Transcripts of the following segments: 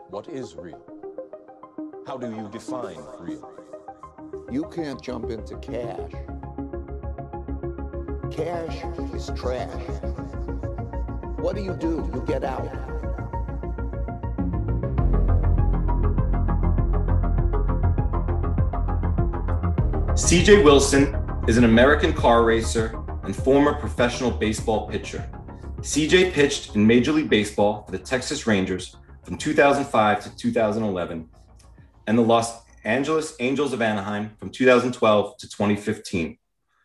What is real? How do you define real? You can't jump into cash. Cash is trash. What do? You get out. C.J. Wilson is an American car racer and former professional baseball pitcher. C.J. pitched in Major League Baseball for the Texas Rangers from 2005 to 2011 and the Los Angeles Angels of Anaheim from 2012 to 2015.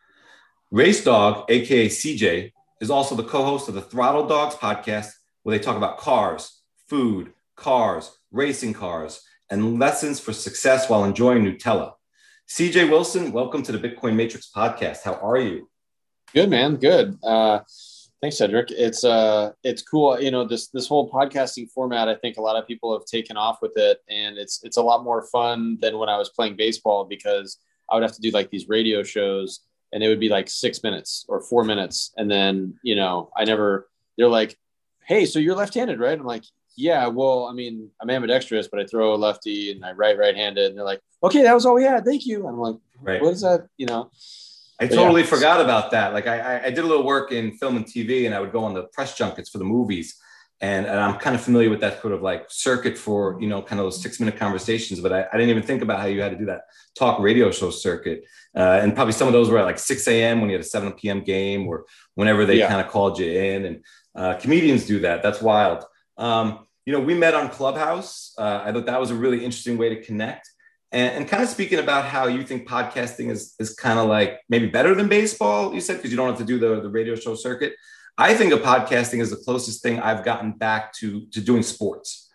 Race Dog, aka CJ, is also the co-host of the Throttle Dogs podcast, where they talk about cars, food, cars, racing cars, and lessons for success while enjoying Nutella. CJ Wilson, welcome to the Bitcoin Matrix podcast. How are you? Good, man. Good. Thanks, Cedric. It's cool. You know, this whole podcasting format, I think a lot of people have taken off with it, and it's a lot more fun than when I was playing baseball, because I would have to do like these radio shows and it would be like 6 minutes or 4 minutes. And then, you know, they're like, hey, so you're left-handed, right? I'm like, yeah, well, I mean, I'm ambidextrous, but I throw a lefty and I right-handed. And they're like, okay, that was all we had. Thank you. I'm like, right. What is that? You know? I totally forgot about that. Like I did a little work in film and TV, and I would go on the press junkets for the movies. And I'm kind of familiar with that sort of like circuit for, you know, kind of those 6-minute conversations, but I didn't even think about how you had to do that talk radio show circuit. And probably some of those were at like 6 a.m. when you had a 7 p.m. game, or whenever they kind of called you in. And comedians do that. That's wild. You know, we met on Clubhouse. I thought that was a really interesting way to connect. And kind of speaking about how you think podcasting is kind of like maybe better than baseball, you said, because you don't have to do the radio show circuit. I think of podcasting as the closest thing I've gotten back to doing sports.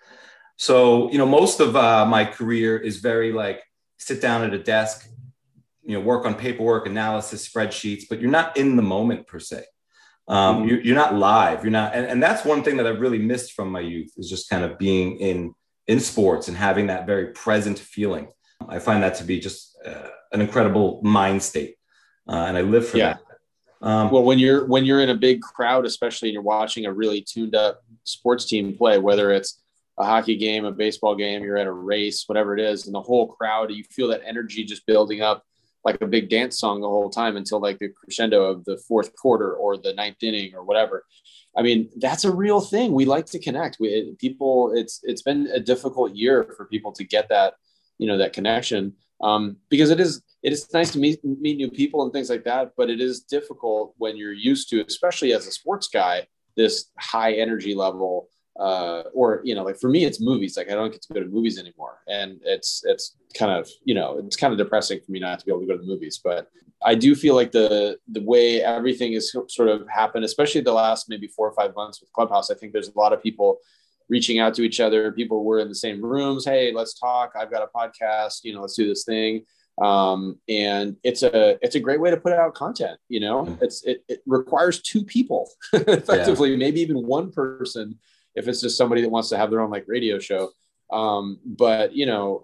So, you know, most of my career is very like sit down at a desk, you know, work on paperwork, analysis, spreadsheets, but you're not in the moment per se. You're not live. You're not. And that's one thing that I've really missed from my youth, is just kind of being in sports and having that very present feeling. I find that to be just an incredible mind state. And I live for that. Well, when you're in a big crowd, especially, and you're watching a really tuned up sports team play, whether it's a hockey game, a baseball game, you're at a race, whatever it is, and the whole crowd, you feel that energy just building up like a big dance song the whole time until like the crescendo of the fourth quarter or the ninth inning or whatever. I mean, that's a real thing. We like to connect. It's been a difficult year for people to get that, you know, that connection, because it is nice to meet new people and things like that, but it is difficult when you're used to, especially as a sports guy, this high energy level, or, you know, like for me, it's movies. Like I don't get to go to movies anymore. And it's kind of, you know, it's kind of depressing for me not to be able to go to the movies, but I do feel like the way everything is sort of happened, especially the last maybe 4 or 5 months with Clubhouse, I think there's a lot of people reaching out to each other. People were in the same rooms. Hey, let's talk. I've got a podcast, you know, let's do this thing. And it's a great way to put out content. You know, it requires 2 people effectively, maybe even one person, if it's just somebody that wants to have their own like radio show. But you know,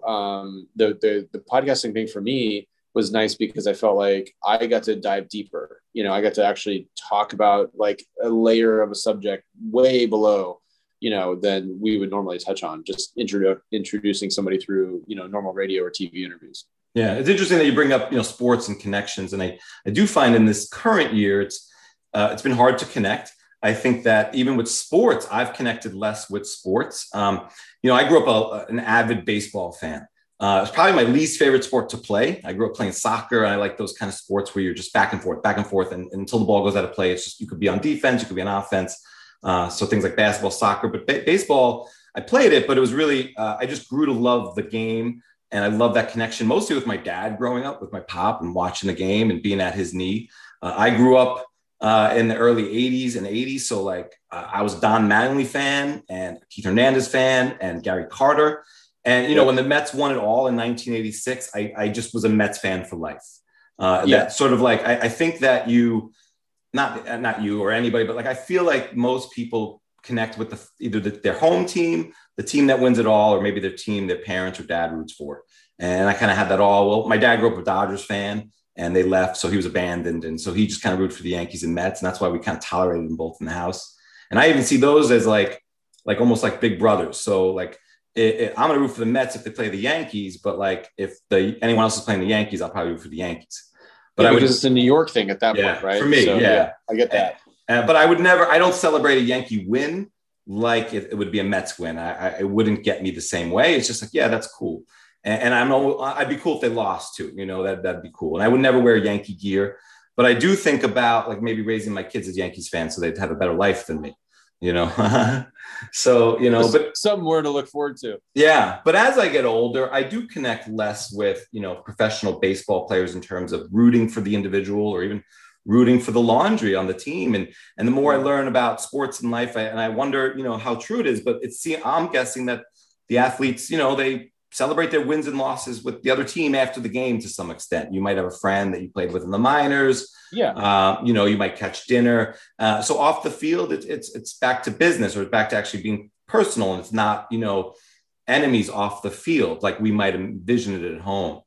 the podcasting thing for me was nice because I felt like I got to dive deeper. You know, I got to actually talk about like a layer of a subject way below, you know, than we would normally touch on, just introducing somebody through, you know, normal radio or TV interviews. Yeah, it's interesting that you bring up, you know, sports and connections. And I do find in this current year, it's been hard to connect. I think that even with sports, I've connected less with sports. You know, I grew up an avid baseball fan. It's probably my least favorite sport to play. I grew up playing soccer, and I like those kind of sports where you're just back and forth. And until the ball goes out of play, it's just, you could be on defense, you could be on offense. So things like basketball, soccer, but baseball, I played it, but it was really, I just grew to love the game. And I love that connection, mostly with my dad growing up, with my pop and watching the game and being at his knee. I grew up in the early 80s and 80s. So like I was a Don Mattingly fan and Keith Hernandez fan and Gary Carter. And, you know, when the Mets won it all in 1986, I just was a Mets fan for life. That sort of like, I think that not you or anybody, but like, I feel like most people connect with either their home team, the team that wins it all, or maybe their team their parents or dad roots for. And I kind of had that all. Well, my dad grew up a Dodgers fan, and they left, so he was abandoned. And so he just kind of rooted for the Yankees and Mets. And that's why we kind of tolerated them both in the house. And I even see those as like almost like big brothers. So like I'm going to root for the Mets if they play the Yankees, but like if anyone else is playing the Yankees, I'll probably root for the Yankees. But because it's a New York thing at that point, right? For me, so, yeah, I get that. But I don't celebrate a Yankee win like it would be a Mets win. It wouldn't get me the same way. It's just like, yeah, that's cool. And I'd be cool if they lost too, that'd be cool. And I would never wear Yankee gear, but I do think about like maybe raising my kids as Yankees fans so they'd have a better life than me, So, but something more to look forward to. Yeah. But as I get older, I do connect less with, professional baseball players in terms of rooting for the individual or even rooting for the laundry on the team. And the more I learn about sports and life, I wonder, how true it is, but I'm guessing that the athletes, they celebrate their wins and losses with the other team after the game to some extent. You might have a friend that you played with in the minors. Yeah. You might catch dinner. So off the field, it's back to business, or it's back to actually being personal. And it's not, enemies off the field like we might envision it at home,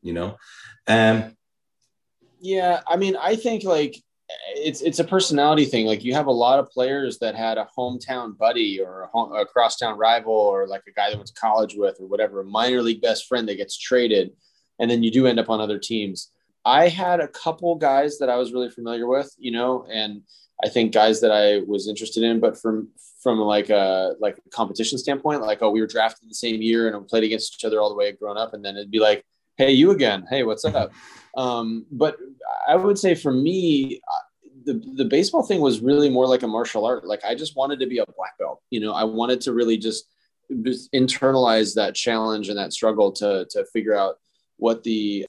Yeah. I mean, I think like it's a personality thing. Like you have a lot of players that had a hometown buddy or a crosstown rival, or like a guy that went to college with, or whatever, a minor league best friend that gets traded. And then you do end up on other teams. I had a couple guys that I was really familiar with, and I think guys that I was interested in, but from like a competition standpoint, like, oh, we were drafted the same year and we played against each other all the way growing up. And then it'd be like, hey, you again. Hey, what's up? But I would say for me, the baseball thing was really more like a martial art. Like I just wanted to be a black belt. I wanted to really just internalize that challenge and that struggle to figure out what the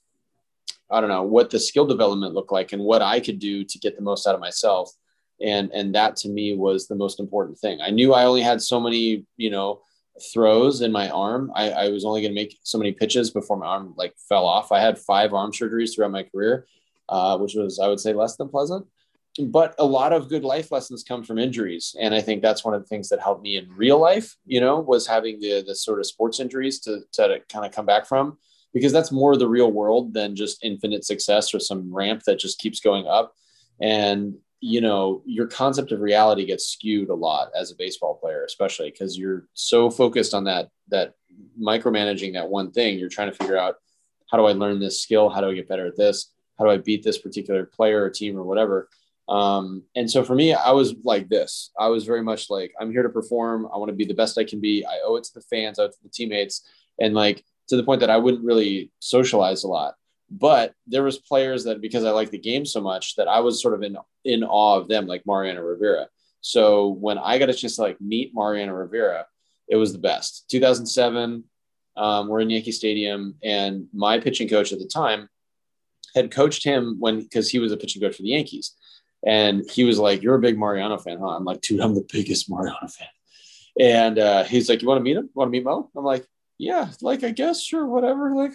skill development looked like and what I could do to get the most out of myself. And that to me was the most important thing. I knew I only had so many, throws in my arm. I was only going to make so many pitches before my arm like fell off. I had 5 arm surgeries throughout my career, which was, I would say, less than pleasant. But a lot of good life lessons come from injuries. And I think that's one of the things that helped me in real life, was having the sort of sports injuries to kind of come back from, because that's more the real world than just infinite success or some ramp that just keeps going up. And, your concept of reality gets skewed a lot as a baseball player, especially because you're so focused on that micromanaging that one thing. You're trying to figure out, how do I learn this skill? How do I get better at this? How do I beat this particular player or team or whatever? And so for me, I was like this. I was very much like, I'm here to perform. I want to be the best I can be. I owe it to the fans, I owe it to the teammates. And like, to the point that I wouldn't really socialize a lot. But there was players that, because I liked the game so much, that I was sort of in awe of them, like Mariano Rivera. So when I got a chance to like meet Mariano Rivera, it was the best. 2007, we're in Yankee Stadium, and my pitching coach at the time had coached him because he was a pitching coach for the Yankees. And he was like, "You're a big Mariano fan, huh?" I'm like, "Dude, I'm the biggest Mariano fan." And he's like, "You want to meet him? Want to meet Mo?" I'm like, "Yeah, like, I guess, sure, whatever." Like,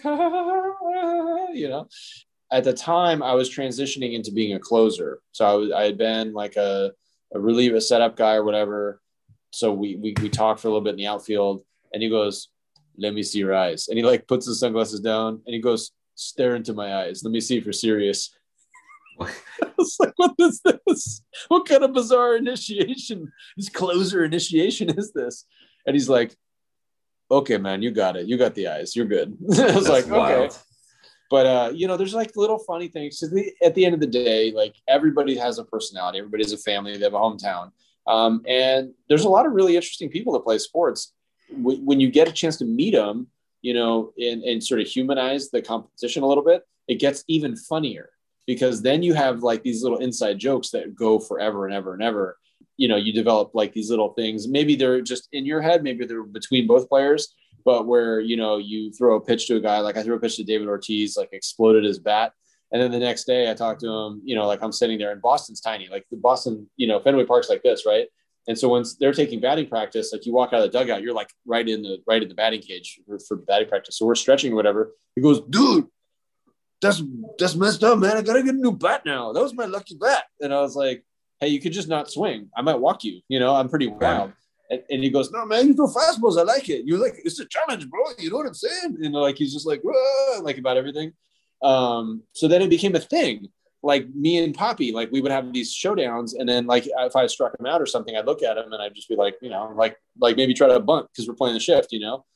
at the time I was transitioning into being a closer. So I had been like a reliever, a setup guy or whatever. So we talked for a little bit in the outfield, and he goes, "Let me see your eyes." And he like puts his sunglasses down and he goes, "Stare into my eyes. Let me see if you're serious." I was like, what is this? What kind of bizarre initiation, this closer initiation is this? And he's like, "Okay, man, you got it. You got the eyes. You're good." I was like, wild. Okay. But, there's like little funny things. At the end of the day, like everybody has a personality. Everybody has a family. They have a hometown. And there's a lot of really interesting people that play sports. When you get a chance to meet them, and sort of humanize the competition a little bit, it gets even funnier, because then you have like these little inside jokes that go forever and ever and ever. You develop like these little things. Maybe they're just in your head. Maybe they're between both players, but where, you throw a pitch to a guy, like I threw a pitch to David Ortiz, like exploded his bat. And then the next day I talked to him, like I'm sitting there, and Boston's tiny, like the Boston, Fenway Park's like this, right? And so once they're taking batting practice, like you walk out of the dugout, you're like right in the batting cage for batting practice. So we're stretching or whatever. He goes, "Dude, that's messed up, man. I got to get a new bat now. That was my lucky bat." And I was like, "Hey, you could just not swing. I might walk you. I'm pretty wild." And he goes, "No, man, you throw fastballs. I like it. You're like, it's a challenge, bro. You know what I'm saying?" And like, he's just like, "Whoa," like about everything. So then it became a thing. Like me and Poppy, like we would have these showdowns. And then like, if I struck him out or something, I'd look at him and I'd just be like, like maybe try to bunt because we're playing the shift,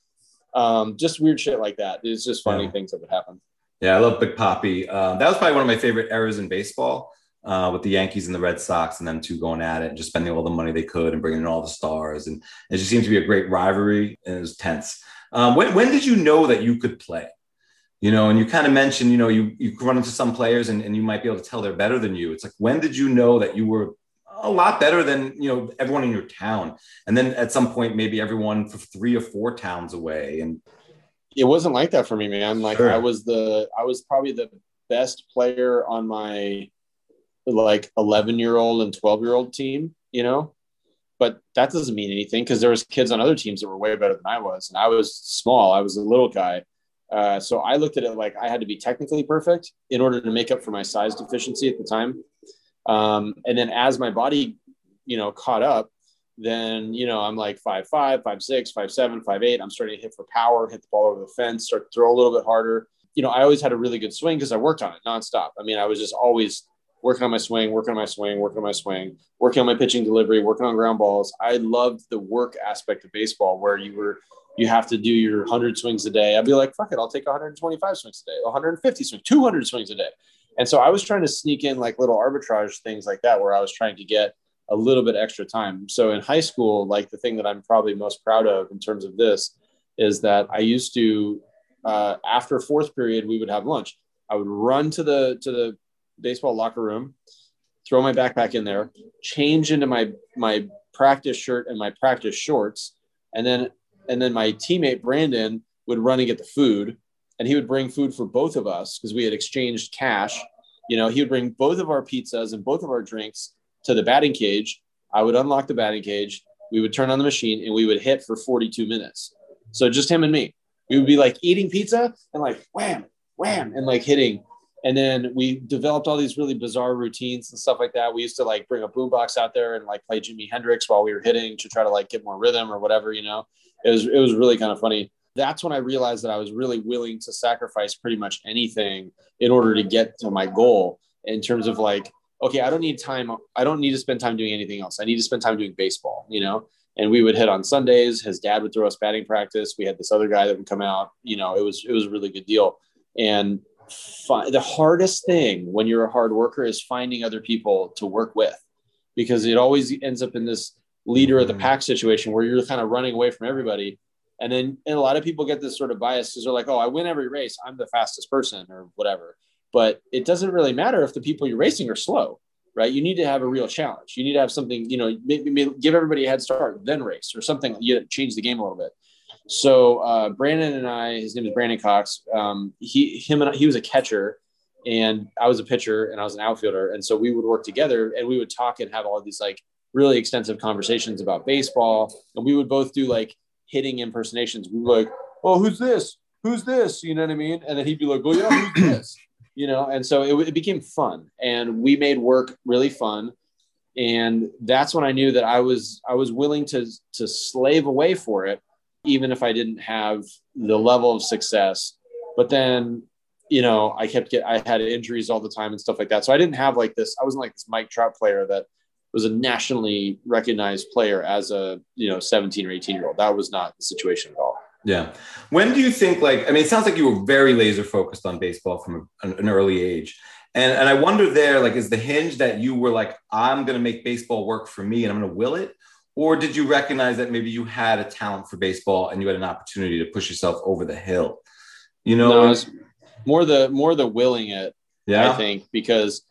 Just weird shit like that. It's just funny things that would happen. Yeah, I love Big Papi. That was probably one of my favorite eras in baseball, with the Yankees and the Red Sox and them two going at it and just spending all the money they could and bringing in all the stars. And it just seemed to be a great rivalry, and it was tense. When did you know that you could play? And you kind of mentioned, you run into some players and you might be able to tell they're better than you. It's like, when did you know that you were a lot better than, everyone in your town? And then at some point, maybe everyone for 3 or 4 towns away. And it wasn't like that for me, man. Like, sure. I was probably the best player on my 11-year-old and 12-year-old team, but that doesn't mean anything because there was kids on other teams that were way better than I was. And I was small. I was a little guy. So I looked at it like I had to be technically perfect in order to make up for my size deficiency at the time. And then as my body, caught up, then, I'm like 5'5", 5'6", 5'7", 5'8". I'm starting to hit for power, hit the ball over the fence, start to throw a little bit harder. I always had a really good swing because I worked on it nonstop. I mean, I was just always working on my swing, working on my pitching delivery, working on ground balls. I loved the work aspect of baseball where you have to do your 100 swings a day. I'd be like, fuck it, I'll take 125 swings a day, 150 swings, 200 swings a day. And so I was trying to sneak in like little arbitrage things like that where I was trying to get a little bit extra time. So in high school, like the thing that I'm probably most proud of in terms of this is that I used to, after 4th period, we would have lunch. I would run to the baseball locker room, throw my backpack in there, change into my practice shirt and my practice shorts. And then my teammate Brandon would run and get the food, and he would bring food for both of us because we had exchanged cash. He would bring both of our pizzas and both of our drinks to the batting cage. I would unlock the batting cage. We would turn on the machine and we would hit for 42 minutes. So just him and me. We would be like eating pizza and like wham, wham, and like hitting. And then we developed all these really bizarre routines and stuff like that. We used to like bring a boombox out there and like play Jimi Hendrix while we were hitting to try to like get more rhythm or whatever, It was really kind of funny. That's when I realized that I was really willing to sacrifice pretty much anything in order to get to my goal in terms of like, okay, I don't need time. I don't need to spend time doing anything else. I need to spend time doing baseball, and we would hit on Sundays. His dad would throw us batting practice. We had this other guy that would come out, it was a really good deal. And the hardest thing when you're a hard worker is finding other people to work with, because it always ends up in this leader of the pack situation where you're kind of running away from everybody. And a lot of people get this sort of bias because they're like, oh, I win every race, I'm the fastest person or whatever. But it doesn't really matter if the people you're racing are slow, right? You need to have a real challenge. You need to have something, maybe give everybody a head start, then race or something. You change the game a little bit. So Brandon and I, his name is Brandon Cox. He was a catcher and I was a pitcher and I was an outfielder. And so we would work together and we would talk and have all these like really extensive conversations about baseball. And we would both do like hitting impersonations. We were like, oh, who's this? Who's this? You know what I mean? And then he'd be like, oh yeah, who's this? And so it became fun and we made work really fun. And that's when I knew that I was willing to slave away for it, even if I didn't have the level of success. But then, I had injuries all the time and stuff like that. So I didn't have like this, I wasn't like this Mike Trout player that was a nationally recognized player as a, 17 or 18-year-old. That was not the situation at all. Yeah. When do you think it sounds like you were very laser focused on baseball from an early age. And I wonder there, is the hinge that you were like, I'm going to make baseball work for me and I'm going to will it? Or did you recognize that maybe you had a talent for baseball and you had an opportunity to push yourself over the hill? No, it was more the willing it, I think, because,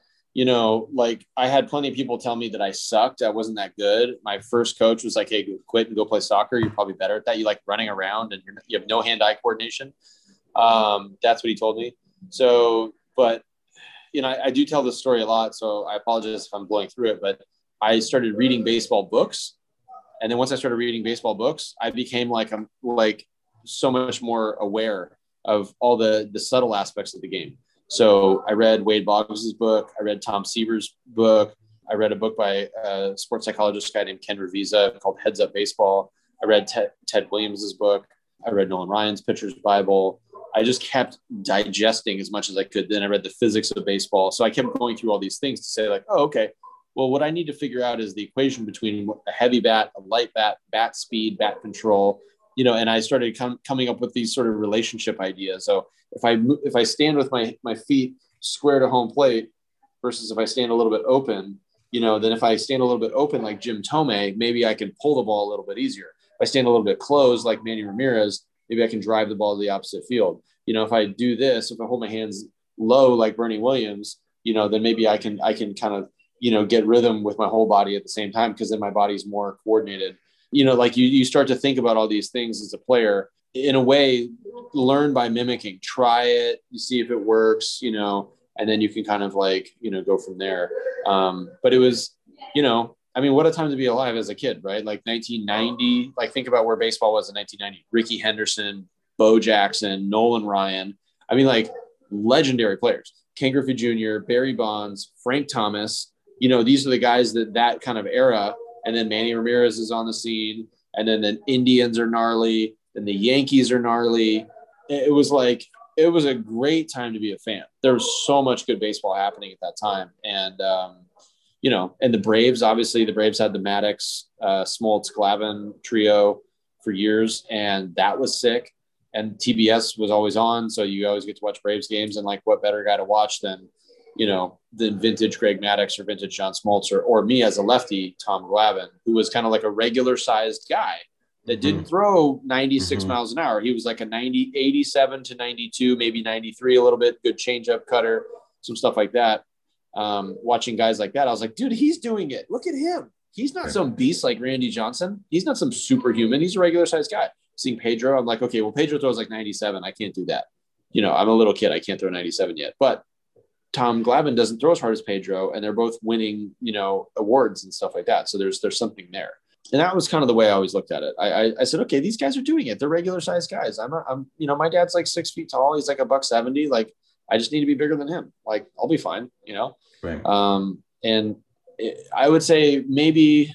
I had plenty of people tell me that I sucked. I wasn't that good. My first coach was like, hey, quit and go play soccer. You're probably better at that. You like running around and you have no hand-eye coordination. That's what he told me. So, but, I do tell this story a lot, so I apologize if I'm blowing through it, but I started reading baseball books. And then once I started reading baseball books, I became I'm so much more aware of all the subtle aspects of the game. So I read Wade Boggs' book. I read Tom Seaver's book. I read a book by a sports psychologist guy named Ken Revisa called Heads Up Baseball. I read Ted Williams' book. I read Nolan Ryan's Pitcher's Bible. I just kept digesting as much as I could. Then I read the physics of baseball. So I kept going through all these things to say oh, okay, well, what I need to figure out is the equation between a heavy bat, a light bat, bat speed, bat control, and I started coming up with these sort of relationship ideas. So if I stand with my feet square to home plate versus if I stand a little bit open, then if I stand a little bit open like Jim Thome, maybe I can pull the ball a little bit easier. If I stand a little bit closed like Manny Ramirez, maybe I can drive the ball to the opposite field. If I do this, if I hold my hands low like Bernie Williams, then maybe I can kind of, get rhythm with my whole body at the same time, because then my body's more coordinated. Like you start to think about all these things as a player, in a way, learn by mimicking, try it, you see if it works, and then you can kind of like, go from there. But it was, what a time to be alive as a kid, right? Like 1990, like think about where baseball was in 1990, Ricky Henderson, Bo Jackson, Nolan Ryan. Like legendary players, Ken Griffey Jr., Barry Bonds, Frank Thomas, these are the guys that kind of era. And then Manny Ramirez is on the scene. And then the Indians are gnarly. And the Yankees are gnarly. It was a great time to be a fan. There was so much good baseball happening at that time. And, and the Braves, obviously the Braves had the Maddox, Smoltz, Glavine trio for years. And that was sick. And TBS was always on. So you always get to watch Braves games. And like, what better guy to watch than vintage Greg Maddux or vintage John Smoltz or me as a lefty, Tom Glavine, who was kind of like a regular sized guy that didn't throw 96 miles an hour. He was like a 87 to 92, maybe 93 a little bit, good changeup cutter, some stuff like that. Watching guys like that, I was like, dude, he's doing it. Look at him. He's not some beast like Randy Johnson. He's not some superhuman. He's a regular sized guy. Seeing Pedro, I'm like, okay, well, Pedro throws like 97. I can't do that. I'm a little kid. I can't throw 97 yet. But Tom Glavine doesn't throw as hard as Pedro, and they're both winning, awards and stuff like that. So there's something there. And that was kind of the way I always looked at it. I said, okay, these guys are doing it. They're regular sized guys. I'm my dad's like 6 feet tall. He's like $170. Like, I just need to be bigger than him. Like, I'll be fine, Right. I would say maybe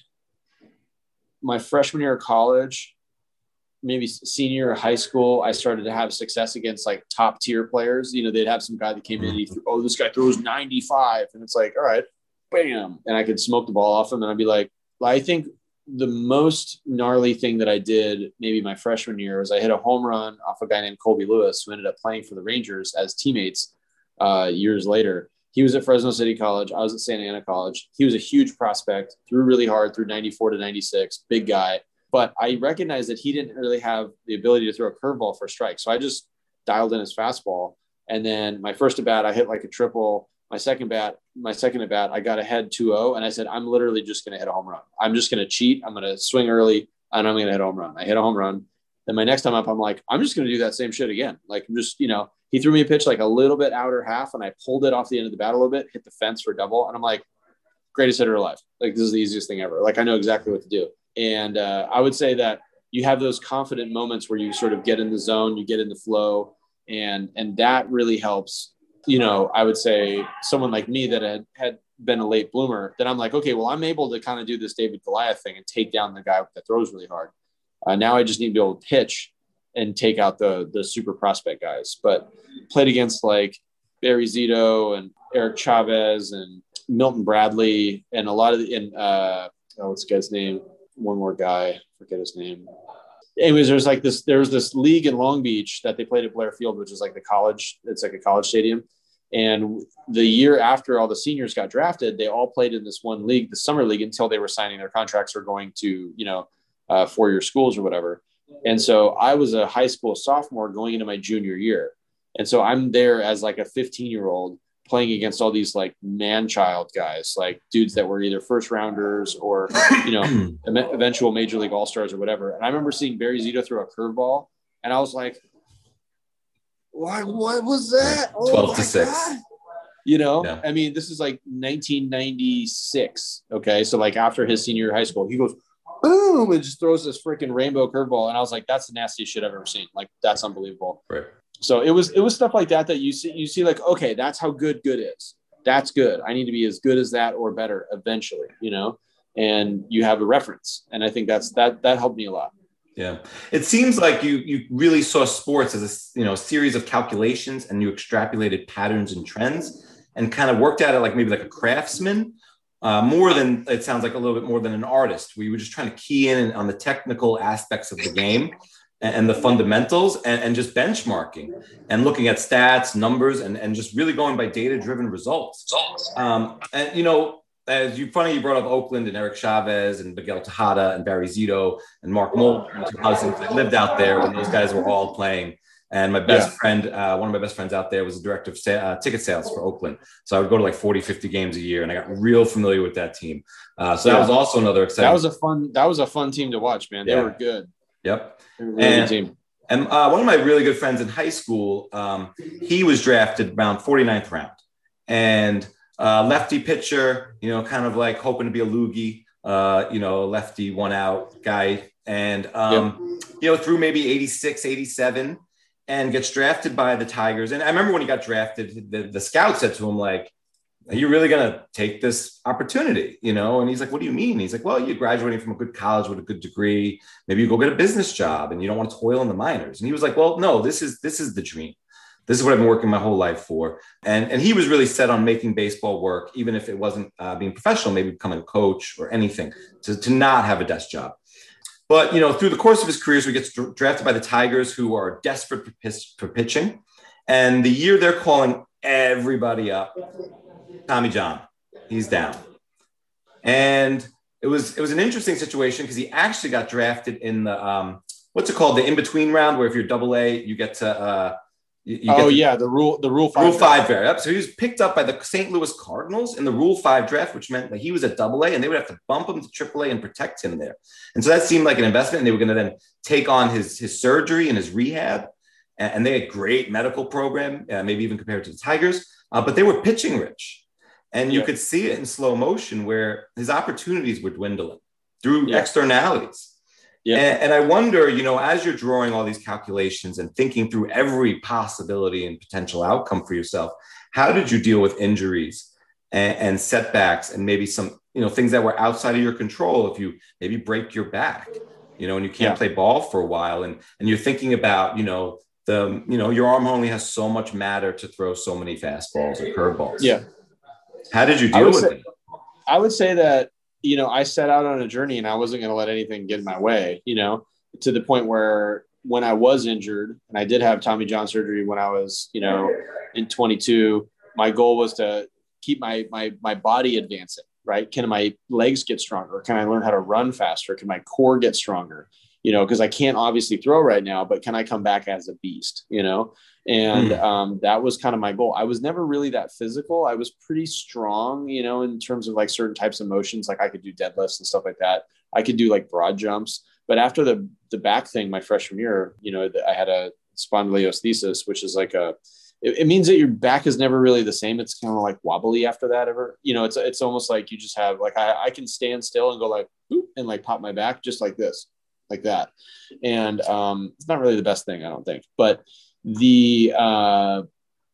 my freshman year of college, maybe senior or high school, I started to have success against like top tier players. They'd have some guy that came in, this guy throws 95. And it's like, all right, bam. And I could smoke the ball off him. And I'd be like, I think the most gnarly thing that I did maybe my freshman year was I hit a home run off a guy named Colby Lewis, who ended up playing for the Rangers as teammates years later. He was at Fresno City College. I was at Santa Ana College. He was a huge prospect, threw really hard, through 94 to 96, big guy. But I recognized that he didn't really have the ability to throw a curveball for a strike. So I just dialed in his fastball. And then my first at bat, I hit like a triple. My second at bat, I got ahead 2-0. And I said, I'm literally just going to hit a home run. I'm just going to cheat. I'm going to swing early and I'm going to hit a home run. I hit a home run. Then my next time up, I'm like, I'm just going to do that same shit again. Like, I'm just, he threw me a pitch like a little bit outer half and I pulled it off the end of the bat a little bit, hit the fence for a double. And I'm like, greatest hitter alive. Like, this is the easiest thing ever. Like, I know exactly what to do. And I would say that you have those confident moments where you sort of get in the zone, you get in the flow, and that really helps. I would say someone like me that had been a late bloomer, that I'm like, okay, well, I'm able to kind of do this David Goliath thing and take down the guy that throws really hard. Now I just need to be able to pitch and take out the super prospect guys. But played against like Barry Zito and Eric Chavez and Milton Bradley and a lot of what's the guy's name? One more guy, forget his name. Anyways, there was this league in Long Beach that they played at Blair Field, which is like it's like a college stadium. And the year after all the seniors got drafted, they all played in this one league, the summer league, until they were signing their contracts or going to, 4-year schools or whatever. And so I was a high school sophomore going into my junior year. And so I'm there as like a 15-year-old playing against all these like man-child guys, like dudes that were either first rounders or, eventual major league all-stars or whatever. And I remember seeing Barry Zito throw a curveball and I was like, what was that? 12 to 6. God. I mean, this is like 1996. Okay. So like after his senior year of high school, he goes, boom, and just throws this freaking rainbow curveball. And I was like, that's the nastiest shit I've ever seen. Like, that's unbelievable. Right. So it was stuff like that you see like, okay, that's how good is. That's good. I need to be as good as that or better eventually, and you have a reference. And I think that helped me a lot. Yeah. It seems like you really saw sports as a series of calculations, and you extrapolated patterns and trends and kind of worked at it like maybe like a craftsman, more than, it sounds like a little bit more than an artist, where you were just trying to key in on the technical aspects of the game. and the fundamentals and just benchmarking and looking at stats, numbers, and just really going by data-driven results. And, you know, as you funny, you brought up Oakland and Eric Chavez and Miguel Tejada and Barry Zito and Mark Moulton. I lived out there when those guys were all playing. And my best friend, one of my best friends out there was the director of ticket sales for Oakland. So I would go to like 40, 50 games a year, and I got real familiar with that team. So that was also another exciting. That was a fun team to watch, man. They were good. Yep. They were a really good team. And one of my really good friends in high school, he was drafted around 49th round, and lefty pitcher, you know, kind of like hoping to be a loogie, you know, lefty one out guy. And, you know, through maybe 86, 87, and gets drafted by the Tigers. And I remember when he got drafted, the scout said to him, like, are you really going to take this opportunity? You know? And he's like, what do you mean? He's like, well, you're graduating from a good college with a good degree. Maybe you go get a business job and you don't want to toil in the minors. And he was like, well, no, this is the dream. This is what I've been working my whole life for. And he was really set on making baseball work, even if it wasn't being professional, maybe becoming a coach or anything, to not have a desk job. But, you know, through the course of his career, he gets drafted by the Tigers, who are desperate for pitching. And the year they're calling everybody up, Tommy John, he's down. And it was an interesting situation because he actually got drafted in the, what's it called? The in-between round, where if you're AA, you get to, the Rule 5. Rule 5 draft. Yep. So he was picked up by the St. Louis Cardinals in the Rule 5 draft, which meant that he was at AA, and they would have to bump him to AAA and protect him there. And so that seemed like an investment, and they were going to then take on his surgery and his rehab. And they had great medical program, maybe even compared to the Tigers, but they were pitching rich. And you could see it in slow motion where his opportunities were dwindling through externalities. Yeah. And I wonder, you know, as you're drawing all these calculations and thinking through every possibility and potential outcome for yourself, how did you deal with injuries and setbacks and maybe some, you know, things that were outside of your control? If you maybe break your back, you know, and you can't play ball for a while, and you're thinking about, you know, your arm only has so much matter to throw so many fastballs or curveballs. Yeah. How did you deal with it? I would say that, you know, I set out on a journey and I wasn't going to let anything get in my way, you know, to the point where when I was injured and I did have Tommy John surgery when I was, you know, in 22, my goal was to keep my body advancing, right? Can my legs get stronger? Can I learn how to run faster? Can my core get stronger? You know, because I can't obviously throw right now, but can I come back as a beast, you know? And that was kind of my goal. I was never really that physical. I was pretty strong, you know, in terms of like certain types of motions. Like I could do deadlifts and stuff like that. I could do like broad jumps. But after the back thing, my freshman year, you know, I had a spondylolisthesis, which is like it means that your back is never really the same. It's kind of like wobbly after that you know, it's almost like you just have like, I can stand still and go like, boop, and like pop my back just like this, like that. And it's not really the best thing, I don't think, but you know,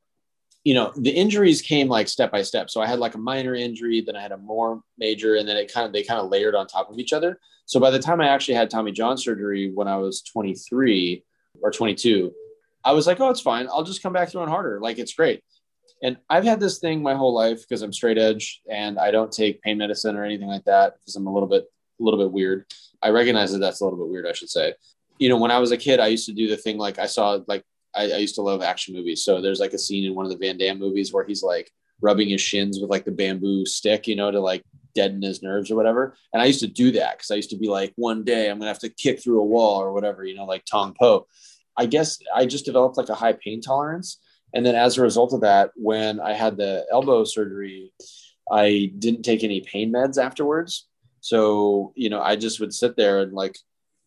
the injuries came like step by step. So I had like a minor injury, then I had a more major, and then they kind of layered on top of each other. So by the time I actually had Tommy John surgery when I was 23 or 22, I was like, oh, it's fine. I'll just come back throwing harder. Like, it's great. And I've had this thing my whole life because I'm straight edge and I don't take pain medicine or anything like that because I'm a little bit weird. I recognize that that's a little bit weird, I should say. You know, when I was a kid, I used to do the thing, like I used to love action movies. So there's like a scene in one of the Van Damme movies where he's like rubbing his shins with like the bamboo stick, you know, to like deaden his nerves or whatever. And I used to do that because I used to be like, one day I'm going to have to kick through a wall or whatever, you know, like Tong Po. I guess I just developed like a high pain tolerance. And then as a result of that, when I had the elbow surgery, I didn't take any pain meds afterwards. So, you know, I just would sit there and like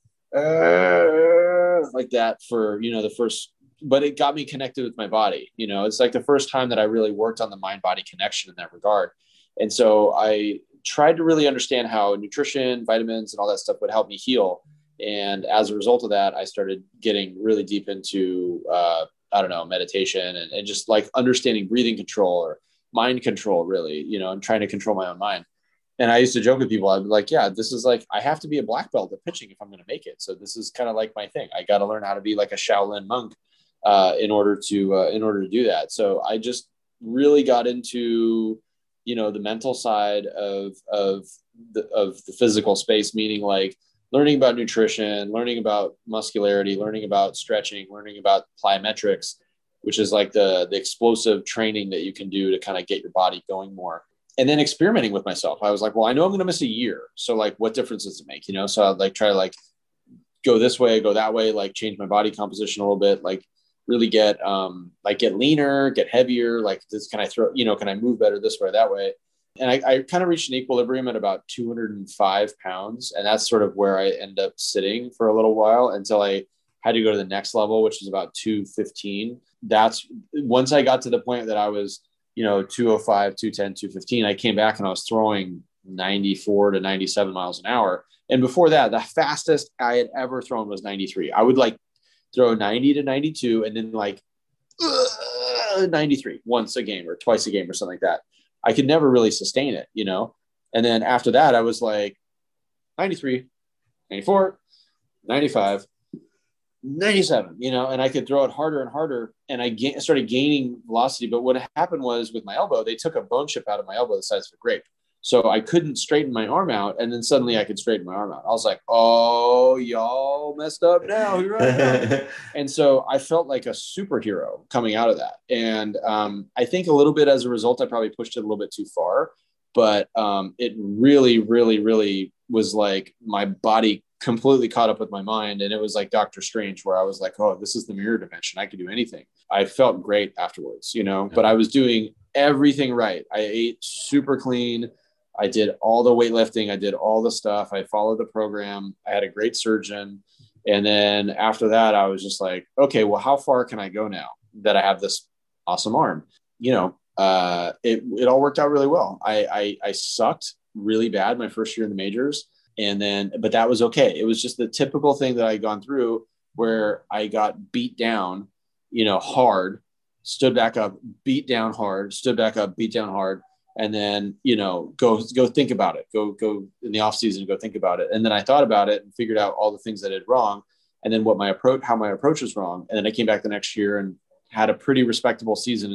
that for, you know, but it got me connected with my body. You know, it's like the first time that I really worked on the mind-body connection in that regard. And so I tried to really understand how nutrition, vitamins, and all that stuff would help me heal. And as a result of that, I started getting really deep into, meditation and just like understanding breathing control or mind control, really, you know, and trying to control my own mind. And I used to joke with people, I'd be like, yeah, this is like, I have to be a black belt at pitching if I'm going to make it. So this is kind of like my thing. I got to learn how to be like a Shaolin monk in order to do that. So I just really got into, you know, the mental side of the physical space, meaning like learning about nutrition, learning about muscularity, learning about stretching, learning about plyometrics, which is like the explosive training that you can do to kind of get your body going more. And then experimenting with myself. I was like, well, I know I'm going to miss a year. So like, what difference does it make? You know? So I'd like try to like go this way, go that way, like change my body composition a little bit, like really get leaner, get heavier. Like this, can I move better this way or that way? And I kind of reached an equilibrium at about 205 pounds. And that's sort of where I end up sitting for a little while until I had to go to the next level, which is about 215. That's once I got to the point that I was, 205, 210, 215, I came back and I was throwing 94 to 97 miles an hour. And before that, the fastest I had ever thrown was 93. I would like throw 90 to 92 and then like 93 once a game or twice a game or something like that. I could never really sustain it, And then after that, I was like 93, 94, 95, 97, and I could throw it harder and harder. And I started gaining velocity. But what happened was with my elbow, they took a bone chip out of my elbow the size of a grape. So I couldn't straighten my arm out. And then suddenly I could straighten my arm out. I was like, oh, y'all messed up now. Here I am. And so I felt like a superhero coming out of that. And I think a little bit as a result, I probably pushed it a little bit too far. But it really, really, really was like my body completely caught up with my mind. And it was like Dr. Strange, where I was like, oh, this is the mirror dimension. I could do anything. I felt great afterwards, but I was doing everything right. I ate super clean. I did all the weightlifting. I did all the stuff. I followed the program. I had a great surgeon. And then after that, I was just like, okay, well, how far can I go now that I have this awesome arm? It all worked out really well. I sucked really bad my first year in the majors. But that was okay. It was just the typical thing that I'd gone through where I got beat down, hard, stood back up, beat down hard, stood back up, beat down hard. And then, go think about it, go in the off season, go think about it. And then I thought about it and figured out all the things that I did wrong. And then how my approach was wrong. And then I came back the next year and had a pretty respectable season in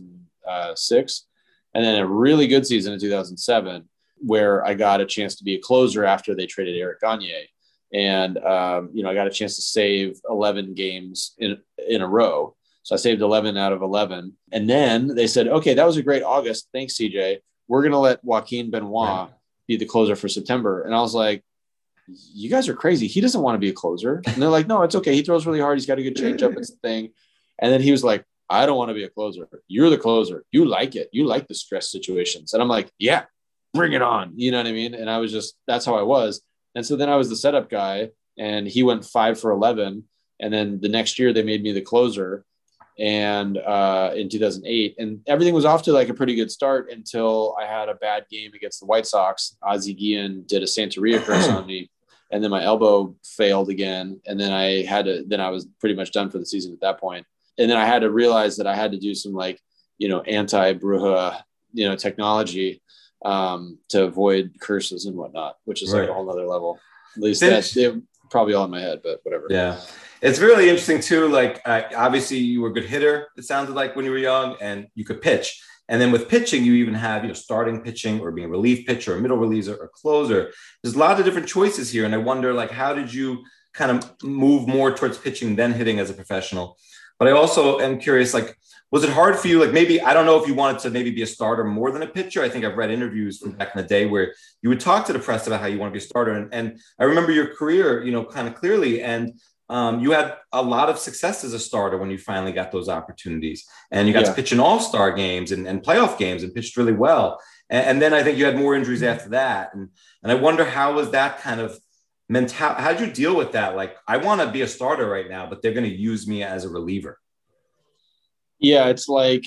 2006. And then a really good season in 2007, where I got a chance to be a closer after they traded Eric Gagne. And, I got a chance to save 11 games in a row. So I saved 11 out of 11. And then they said, okay, that was a great August. Thanks, CJ. We're going to let Joaquin Benoit be the closer for September. And I was like, you guys are crazy. He doesn't want to be a closer. And they're like, no, it's okay. He throws really hard. He's got a good changeup. It's the thing. And then he was like, I don't want to be a closer. You're the closer. You like it. You like the stress situations. And I'm like, yeah, bring it on. You know what I mean? And I was that's how I was. And so then I was the setup guy and he went 5 for 11. And then the next year they made me the closer. And in 2008, and everything was off to like a pretty good start until I had a bad game against the White Sox. Ozzie Guillen did a Santeria curse on me, and then my elbow failed again. And then I was pretty much done for the season at that point. And then I had to realize that I had to do some anti-Brujah, technology to avoid curses and whatnot, which is like a whole nother level. At least that's probably all in my head, but whatever. Yeah. It's really interesting too. Like obviously you were a good hitter. It sounded like when you were young and you could pitch. And then with pitching, you even have, starting pitching or being a relief pitcher or middle reliever or closer. There's a lot of different choices here. And I wonder, like, how did you kind of move more towards pitching than hitting as a professional? But I also am curious, like, was it hard for you? Like, maybe, I don't know if you wanted to maybe be a starter more than a pitcher. I think I've read interviews from back in the day where you would talk to the press about how you want to be a starter. And I remember your career, kind of clearly. And you had a lot of success as a starter when you finally got those opportunities, and you got to pitch in all-star games and playoff games and pitched really well. And then I think you had more injuries after that. And I wonder, how was that kind of mental? How'd you deal with that? Like, I want to be a starter right now, but they're going to use me as a reliever. Yeah. It's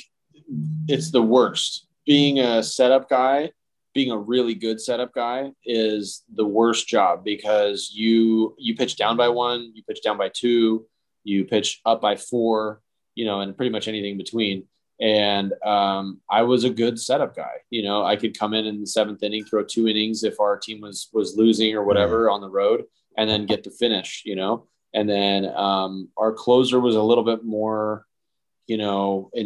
the worst. Being a setup guy, being a really good setup guy is the worst job, because you pitch down by 1, you pitch down by 2, you pitch up by 4, and pretty much anything in between. And I was a good setup guy. I could come in the 7th inning, throw 2 innings if our team was losing or whatever on the road, and then get to finish, and then our closer was a little bit more, in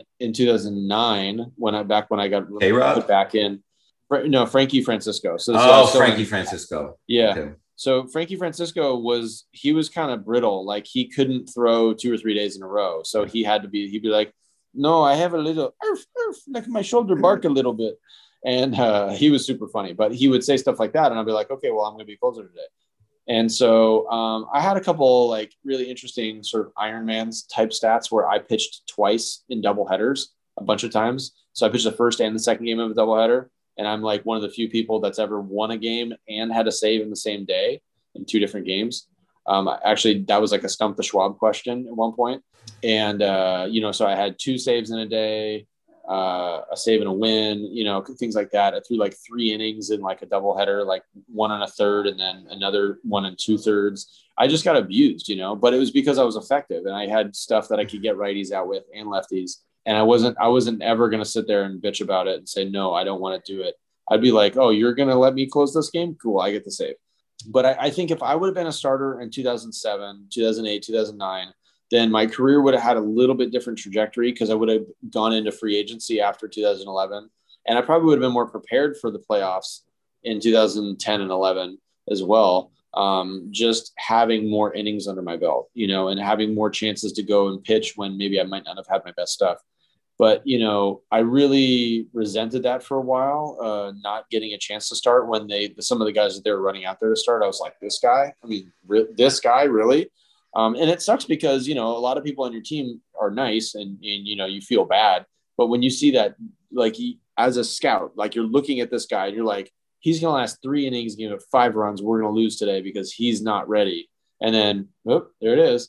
2009, when I got put back in. No, Frankie Francisco. Frankie Francisco. Yeah. Okay. So Frankie Francisco was kind of brittle. Like he couldn't throw 2 or 3 days in a row. So he'd be like, no, I have a little, like my shoulder bark a little bit. And he was super funny, but he would say stuff like that. And I'd be like, okay, well, I'm going to be closer today. And so I had a couple like really interesting sort of Ironman's type stats where I pitched twice in double headers a bunch of times. So I pitched the first and the second game of a doubleheader. And I'm like one of the few people that's ever won a game and had a save in the same day in 2 different games. Actually, that was like a Stump the Schwab question at one point. And, so I had 2 saves in a day, a save and a win, things like that. I threw like 3 innings in like a doubleheader, like 1 1/3 and then another 1 2/3. I just got abused, but it was because I was effective and I had stuff that I could get righties out with and lefties. And I wasn't ever going to sit there and bitch about it and say, no, I don't want to do it. I'd be like, oh, you're going to let me close this game? Cool. I get the save. But I think if I would have been a starter in 2007, 2008, 2009, then my career would have had a little bit different trajectory because I would have gone into free agency after 2011. And I probably would have been more prepared for the playoffs in 2010 and 11 as well. Just having more innings under my belt, and having more chances to go and pitch when maybe I might not have had my best stuff. But, I really resented that for a while, not getting a chance to start when some of the guys that they were running out there to start, I was like, this guy, this guy really? And it sucks because, a lot of people on your team are nice and you feel bad. But when you see that, like as a scout, like you're looking at this guy and you're like, he's going to last 3 innings, give it 5 runs. We're going to lose today because he's not ready. And then, there it is.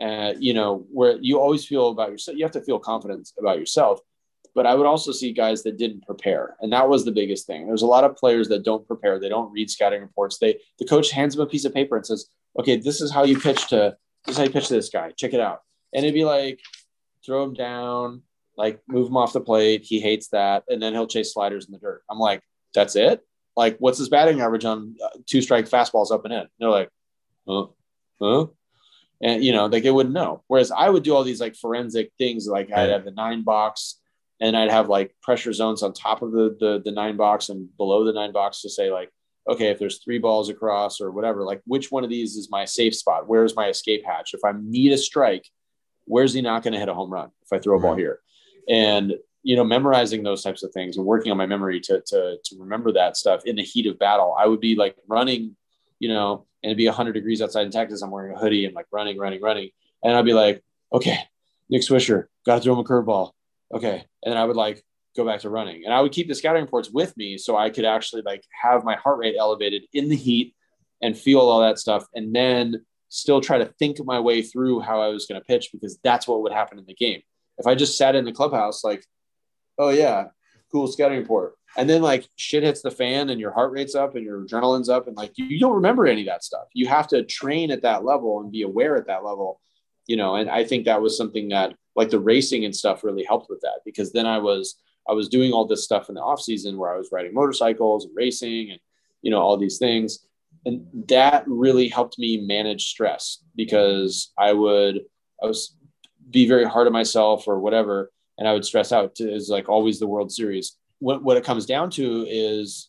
Where you always feel about yourself, you have to feel confident about yourself. But I would also see guys that didn't prepare. And that was the biggest thing. There's a lot of players that don't prepare. They don't read scouting reports. The coach hands them a piece of paper and says, okay, this is how you pitch to this guy. Check it out. And it'd be like, throw him down, like move him off the plate. He hates that. And then he'll chase sliders in the dirt. I'm like, that's it? Like, what's his batting average on 2-strike fastballs up and in? And they're like, huh? And, like they wouldn't know. Whereas I would do all these like forensic things. Like I'd have the 9 box and I'd have like pressure zones on top of the 9 box and below the 9 box to say like, okay, if there's 3 balls across or whatever, like which one of these is my safe spot? Where's my escape hatch? If I need a strike, where's he not going to hit a home run if I throw a ball here? And, memorizing those types of things and working on my memory to remember that stuff in the heat of battle. I would be like running, and it'd be 100 degrees outside in Texas. I'm wearing a hoodie and like running. And I'd be like, okay, Nick Swisher, got to throw him a curveball. Okay. And then I would like go back to running and I would keep the scouting reports with me so I could actually like have my heart rate elevated in the heat and feel all that stuff. And then still try to think my way through how I was going to pitch because that's what would happen in the game. If I just sat in the clubhouse, like, oh yeah, cool scouting report. And then like shit hits the fan and your heart rate's up and your adrenaline's up and like you don't remember any of that stuff. You have to train at that level and be aware at that level, and I think that was something that like the racing and stuff really helped with that because then I was doing all this stuff in the off season where I was riding motorcycles and racing and, all these things. And that really helped me manage stress because I was be very hard on myself or whatever. And I would stress out is like always the World Series. What it comes down to is,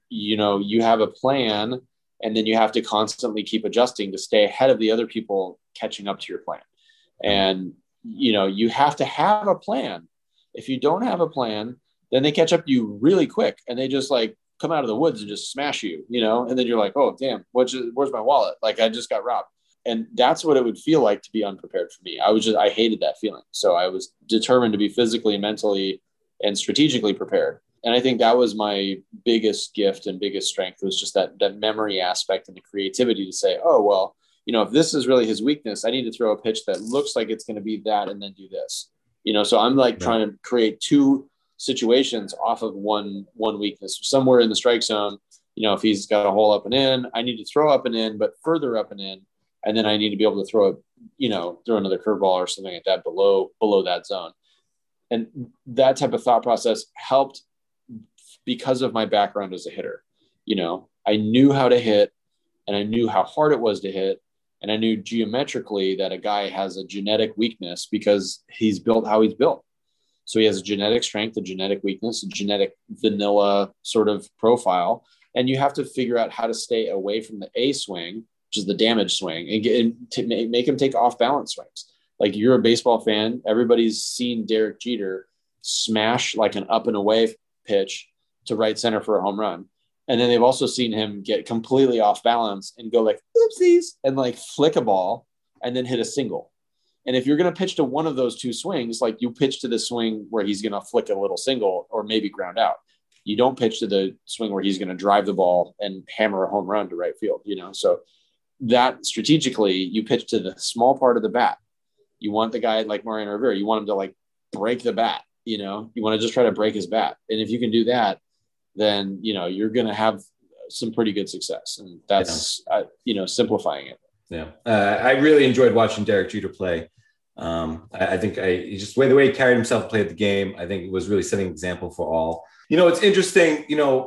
you have a plan and then you have to constantly keep adjusting to stay ahead of the other people catching up to your plan. And, you have to have a plan. If you don't have a plan, then they catch up to you really quick and they just like come out of the woods and just smash you, and then you're like, oh, damn, where's my wallet? Like I just got robbed. And that's what it would feel like to be unprepared for me. I hated that feeling. So I was determined to be physically, mentally, and strategically prepared. And I think that was my biggest gift and biggest strength was just that memory aspect and the creativity to say, oh, well, if this is really his weakness, I need to throw a pitch that looks like it's going to be that and then do this. So I'm like trying to create 2 situations off of one weakness somewhere in the strike zone. If he's got a hole up and in, I need to throw up and in, but further up and in. And then I need to be able to throw another curveball or something like that below that zone. And that type of thought process helped because of my background as a hitter. I knew how to hit and I knew how hard it was to hit. And I knew geometrically that a guy has a genetic weakness because he's built how he's built. So he has a genetic strength, a genetic weakness, a genetic vanilla sort of profile. And you have to figure out how to stay away from the A swing, which is the damage swing, and make him take off balance swings. Like, you're a baseball fan. Everybody's seen Derek Jeter smash like an up and away pitch to right center for a home run. And then they've also seen him get completely off balance and go like, oopsies, and like flick a ball and then hit a single. And if you're going to pitch to one of those two swings, like, you pitch to the swing where he's going to flick a little single or maybe ground out. You don't pitch to the swing where he's going to drive the ball and hammer a home run to right field, So that strategically, you pitch to the small part of the bat. You want the guy like Mariano Rivera, you want him to like break the bat, you want to just try to break his bat. And if you can do that, then, you're going to have some pretty good success. And that's, simplifying it. Yeah. I really enjoyed watching Derek Jeter play. I think just the way he carried himself, played the game, I think it was really setting an example for all. It's interesting,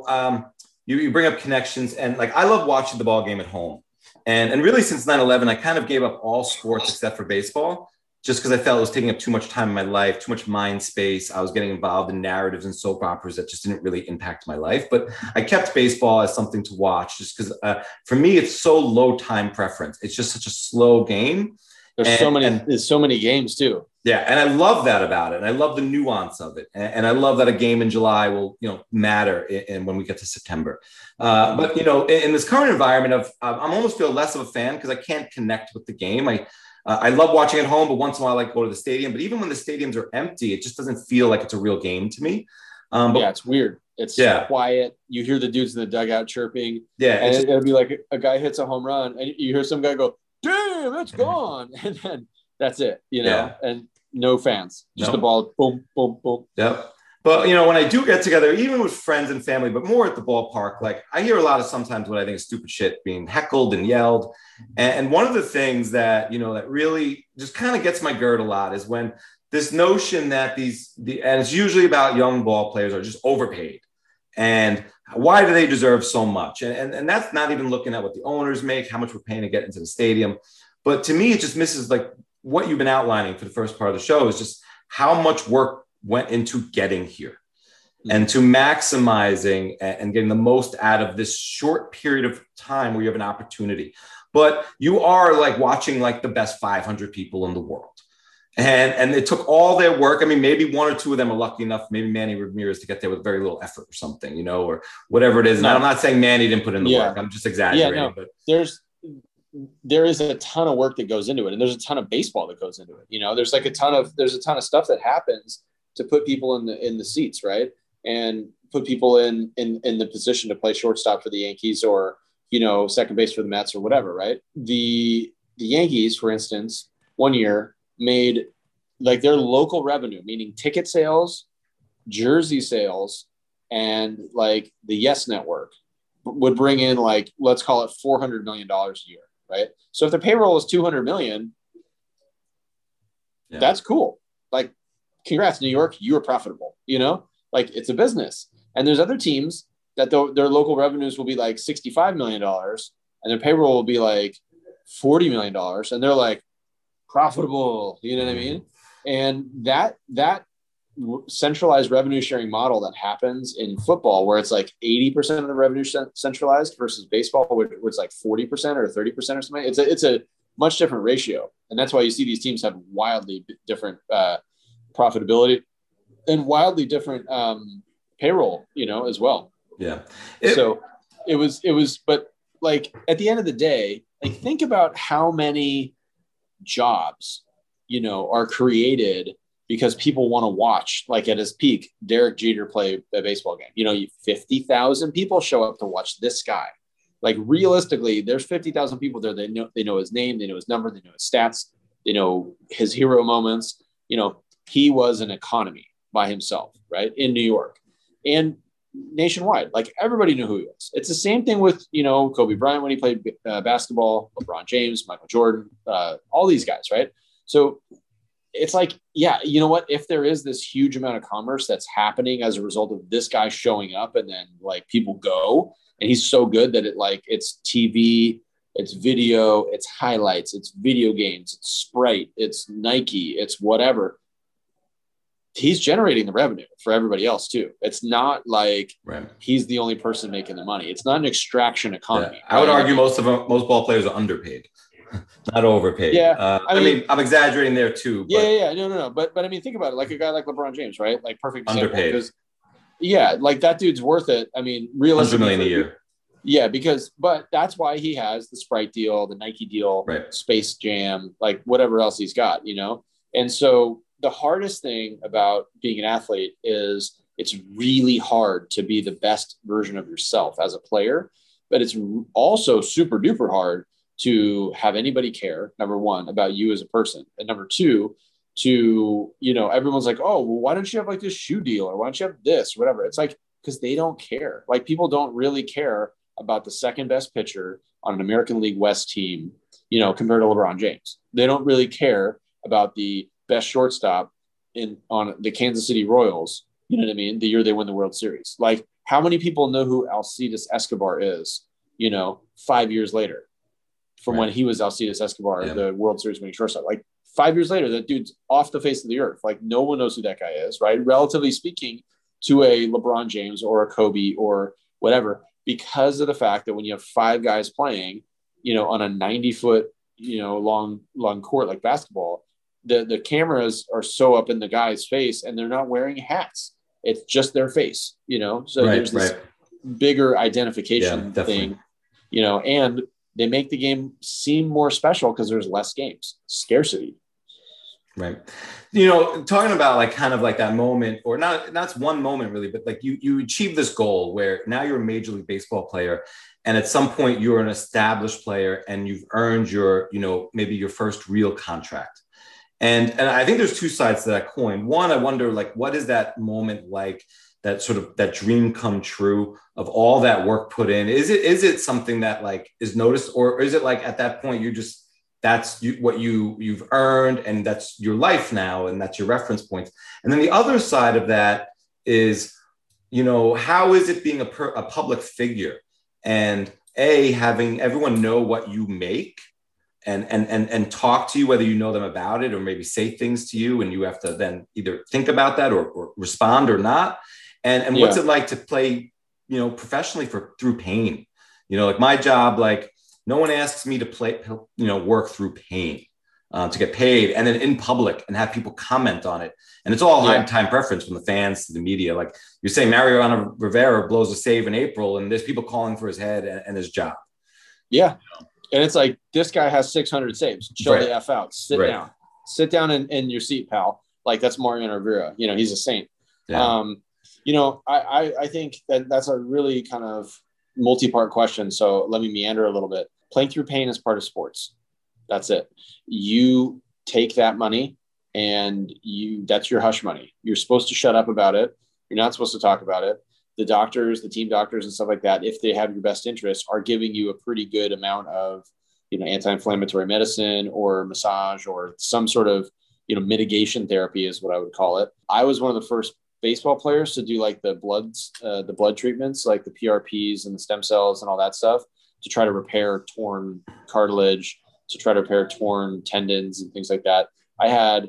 you bring up connections, and like, I love watching the ball game at home. And really since 9/11, I kind of gave up all sports except for baseball, just because I felt it was taking up too much time in my life, too much mind space. I was getting involved in narratives and soap operas that just didn't really impact my life. But I kept baseball as something to watch, just because for me, it's so low time preference. It's just such a slow game. There's so many games too. Yeah. And I love that about it. And I love the nuance of it. And I love that a game in July will, matter when we get to September. But, in this current environment I'm almost feel less of a fan because I can't connect with the game. I love watching at home, but once in a while I go to the stadium. But even when the stadiums are empty, it just doesn't feel like it's a real game to me. But it's weird. It's quiet. You hear the dudes in the dugout chirping. Yeah. And it'll be like a guy hits a home run and you hear some guy go, damn, it's gone. And then that's it, and no fans, just the ball, boom, boom, boom. Yep. But, when I do get together, even with friends and family, but more at the ballpark, like, I hear a lot of sometimes what I think is stupid shit being heckled and yelled. And one of the things that, that really just kind of gets my gird a lot is when this notion that and it's usually about young ball players, are just overpaid. And why do they deserve so much? And that's not even looking at what the owners make, how much we're paying to get into the stadium. But to me, it just misses like what you've been outlining for the first part of the show, is just how much work went into getting here and to maximizing and getting the most out of this short period of time where you have an opportunity. But you are like watching like the best 500 people in the world. And it took all their work. I mean, maybe one or two of them are lucky enough, maybe Manny Ramirez, to get there with very little effort or something, or whatever it is. And I'm not saying Manny didn't put in the work. I'm just exaggerating. But there is a ton of work that goes into it, and there's a ton of baseball that goes into it. There's a ton of stuff that happens to put people in the seats, right? And put people in the position to play shortstop for the Yankees, or, second base for the Mets or whatever, right? The Yankees, for instance, one year made like their local revenue, meaning ticket sales, jersey sales, and like the Yes Network would bring in like, let's call it $400 million a year, right? So if the payroll is $200 million, that's cool. Like, congrats, New York, you are profitable, like, it's a business. And there's other teams that their local revenues will be like $65 million and their payroll will be like $40 million. And they're like profitable, you know what I mean? And that centralized revenue sharing model that happens in football, where it's like 80% of the revenue centralized versus baseball, where it's like 40% or 30% or something. It's a much different ratio. And that's why you see these teams have wildly different profitability and wildly different payroll, as well. Yeah. So it was, but like at the end of the day, like, think about how many jobs, are created because people want to watch, like at his peak, Derek Jeter play a baseball game. 50,000 people show up to watch this guy. Like, realistically, there's 50,000 people there. They know his name, they know his number, they know his stats, they know his hero moments. He was an economy by himself, right? In New York and nationwide. Like, everybody knew who he was. It's the same thing with, Kobe Bryant when he played basketball, LeBron James, Michael Jordan, all these guys, right? So it's like, yeah, you know what? If there is this huge amount of commerce that's happening as a result of this guy showing up, and then like people go, and he's so good that it's TV, it's video, it's highlights, it's video games, it's Sprite, it's Nike, it's whatever. he's generating the revenue for everybody else too. It's not like right. he's the only person making the money. It's not an extraction economy. Yeah. I would argue most ball players are underpaid, not overpaid. Yeah. I mean, I'm exaggerating there too. But No. But I mean, think about it. Like a guy like LeBron James, right? Like perfect example. Underpaid. Yeah, like that dude's worth it. I mean, realistically, $100 million a year. Yeah, but that's why he has the Sprite deal, the Nike deal, right. Space Jam, like whatever else he's got, And so the hardest thing about being an athlete is it's really hard to be the best version of yourself as a player, but it's also super duper hard to have anybody care, number one, about you as a person. And number two, everyone's like, oh, well, why don't you have like this shoe deal? Or why don't you have this, whatever? It's like, because they don't care. Like people don't really care about the second best pitcher on an American League West team, compared to LeBron James. They don't really care about the best shortstop on the Kansas City Royals, you know what I mean? The year they win the World Series. Like how many people know who Alcides Escobar is, 5 years later from when he was Alcides Escobar, the World Series winning shortstop? Like 5 years later, that dude's off the face of the earth. Like no one knows who that guy is, right? Relatively speaking to a LeBron James or a Kobe or whatever, because of the fact that when you have five guys playing, on a 90-foot, long court like basketball, the cameras are so up in the guy's face and they're not wearing hats. It's just their face, So there's this bigger identification thing, and they make the game seem more special because there's less games, scarcity. Right. Talking about like kind of like that moment, or not one moment really, but like you achieve this goal where now you're a Major League Baseball player. And at some point you're an established player and you've earned your, maybe your first real contract. And I think there's two sides to that coin. One, I wonder like, what is that moment like, that sort of that dream come true of all that work put in? Is it something that like is noticed, or is it like at that point that's what you've earned and that's your life now and that's your reference points? And then the other side of that is, how is it being a public figure and having everyone know what you make and talk to you, whether you know them about it or maybe say things to you, and you have to then either think about that or respond or not. And what's it like to play, professionally through pain? Like my job, like no one asks me to play, work through pain to get paid, and then in public and have people comment on it. And it's all high time preference from the fans to the media. Like you say, Mariano Rivera blows a save in April, and there's people calling for his head and his job. Yeah. And it's like, this guy has 600 saves. Chill the F out. Sit down in your seat, pal. Like that's Mariano Rivera. He's a saint. Yeah. I think that's a really kind of multi-part question. So let me meander a little bit. Playing through pain is part of sports. That's it. You take that money and that's your hush money. You're supposed to shut up about it. You're not supposed to talk about it. The doctors, the team doctors and stuff like that, if they have your best interest, are giving you a pretty good amount of, anti-inflammatory medicine or massage or some sort of, mitigation therapy is what I would call it. I was one of the first baseball players to do like the blood treatments, like the PRPs and the stem cells and all that stuff, to try to repair torn cartilage, to try to repair torn tendons and things like that. I had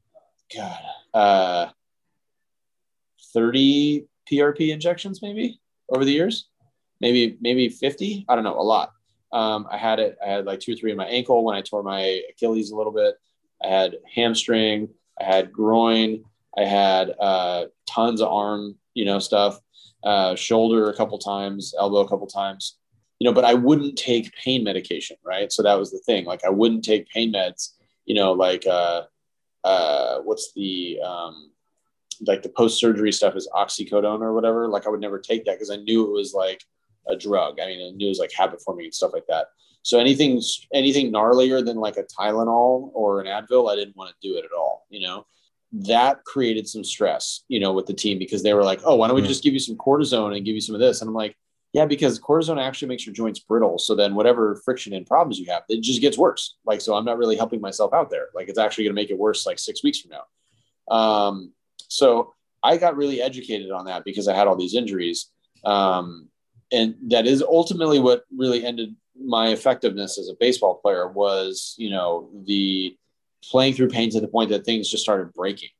30 PRP injections maybe over the years, maybe 50. I don't know, a lot. I had like 2 or 3 in my ankle when I tore my Achilles a little bit. I had hamstring, I had groin, I had tons of arm, stuff, shoulder a couple times, elbow a couple times, but I wouldn't take pain medication. Right. So that was the thing. Like I wouldn't take pain meds, like what's the, like the post-surgery stuff is oxycodone or whatever. Like I would never take that because I knew it was like a drug. I mean, I knew it was like habit forming and stuff like that. So anything gnarlier than like a Tylenol or an Advil, I didn't want to do it at all. That created some stress, with the team, because they were like, oh, why don't we just give you some cortisone and give you some of this? And I'm like, yeah, because cortisone actually makes your joints brittle. So then whatever friction and problems you have, it just gets worse. Like, so I'm not really helping myself out there. Like it's actually going to make it worse like 6 weeks from now. So I got really educated on that because I had all these injuries. And that is ultimately what really ended my effectiveness as a baseball player was, the playing through pain to the point that things just started breaking.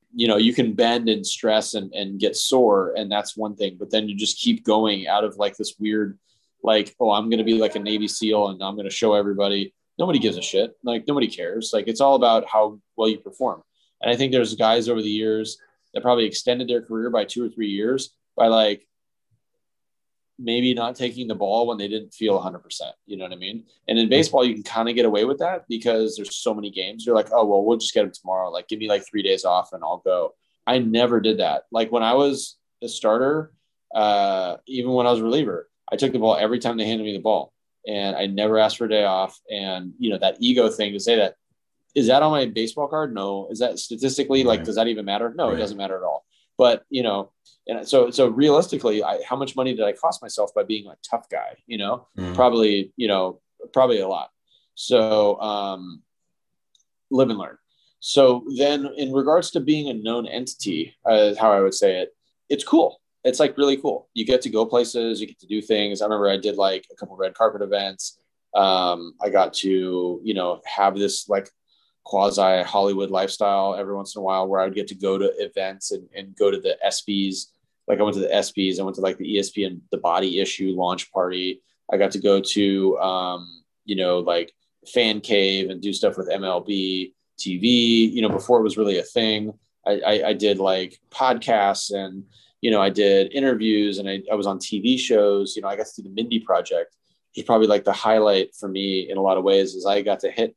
you can bend and stress and get sore, and that's one thing, but then you just keep going out of like this weird, like, oh, I'm going to be like a Navy SEAL and I'm going to show everybody. Nobody gives a shit. Like, nobody cares. Like, it's all about how well you perform. And I think there's guys over the years that probably extended their career by 2 or 3 years by like maybe not taking the ball when they didn't feel 100%. You know what I mean? And in baseball, you can kind of get away with that because there's so many games. You're like, oh, well, we'll just get them tomorrow. Like, give me like 3 days off and I'll go. I never did that. Like, when I was a starter, even when I was a reliever, I took the ball every time they handed me the ball, and I never asked for a day off. And, that ego thing to say that, is that on my baseball card? No. Is that statistically, like, does that even matter? No, It doesn't matter at all. But, and so realistically, how much money did I cost myself by being a tough guy? Probably a lot. So live and learn. So then in regards to being a known entity, how I would say it, it's cool. It's like really cool. You get to go places, you get to do things. I remember I did like a couple of red carpet events. I got to, have this like quasi Hollywood lifestyle every once in a while where I would get to go to events and go to the ESPYs. Like, I went to the ESPYs, I went to like the ESPN, the Body Issue launch party. I got to go to, like Fan Cave and do stuff with MLB TV, before it was really a thing. I did like podcasts and, I did interviews, and I was on TV shows. I got to do the Mindy Project, which is probably like the highlight for me in a lot of ways, is I got to hit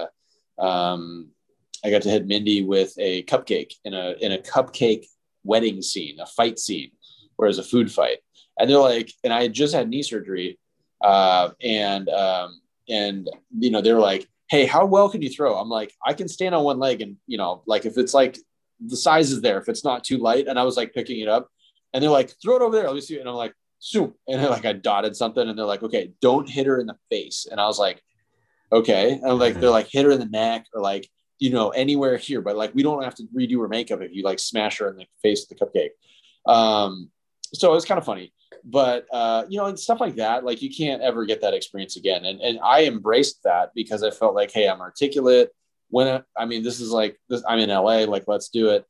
Mindy with a cupcake in a cupcake wedding scene, a fight scene, where it was a food fight. And they're like, and I had just had knee surgery. And they were like, hey, how well can you throw? I'm like, I can stand on one leg, and, like, if it's like the size is there, if it's not too light. And I was like picking it up, and they're like, throw it over there. Let me see it. And I'm like, zoom. And they're like, I dotted something, and they're like, okay, don't hit her in the face. And I was like, okay. And I'm like, they're like, hit her in the neck, or like, anywhere here, but like, we don't have to redo her makeup if you like smash her in the face with the cupcake. So it was kind of funny, but and stuff like that, like, you can't ever get that experience again. And I embraced that because I felt like, hey, I'm articulate. This is like this, I'm in LA, like, let's do it.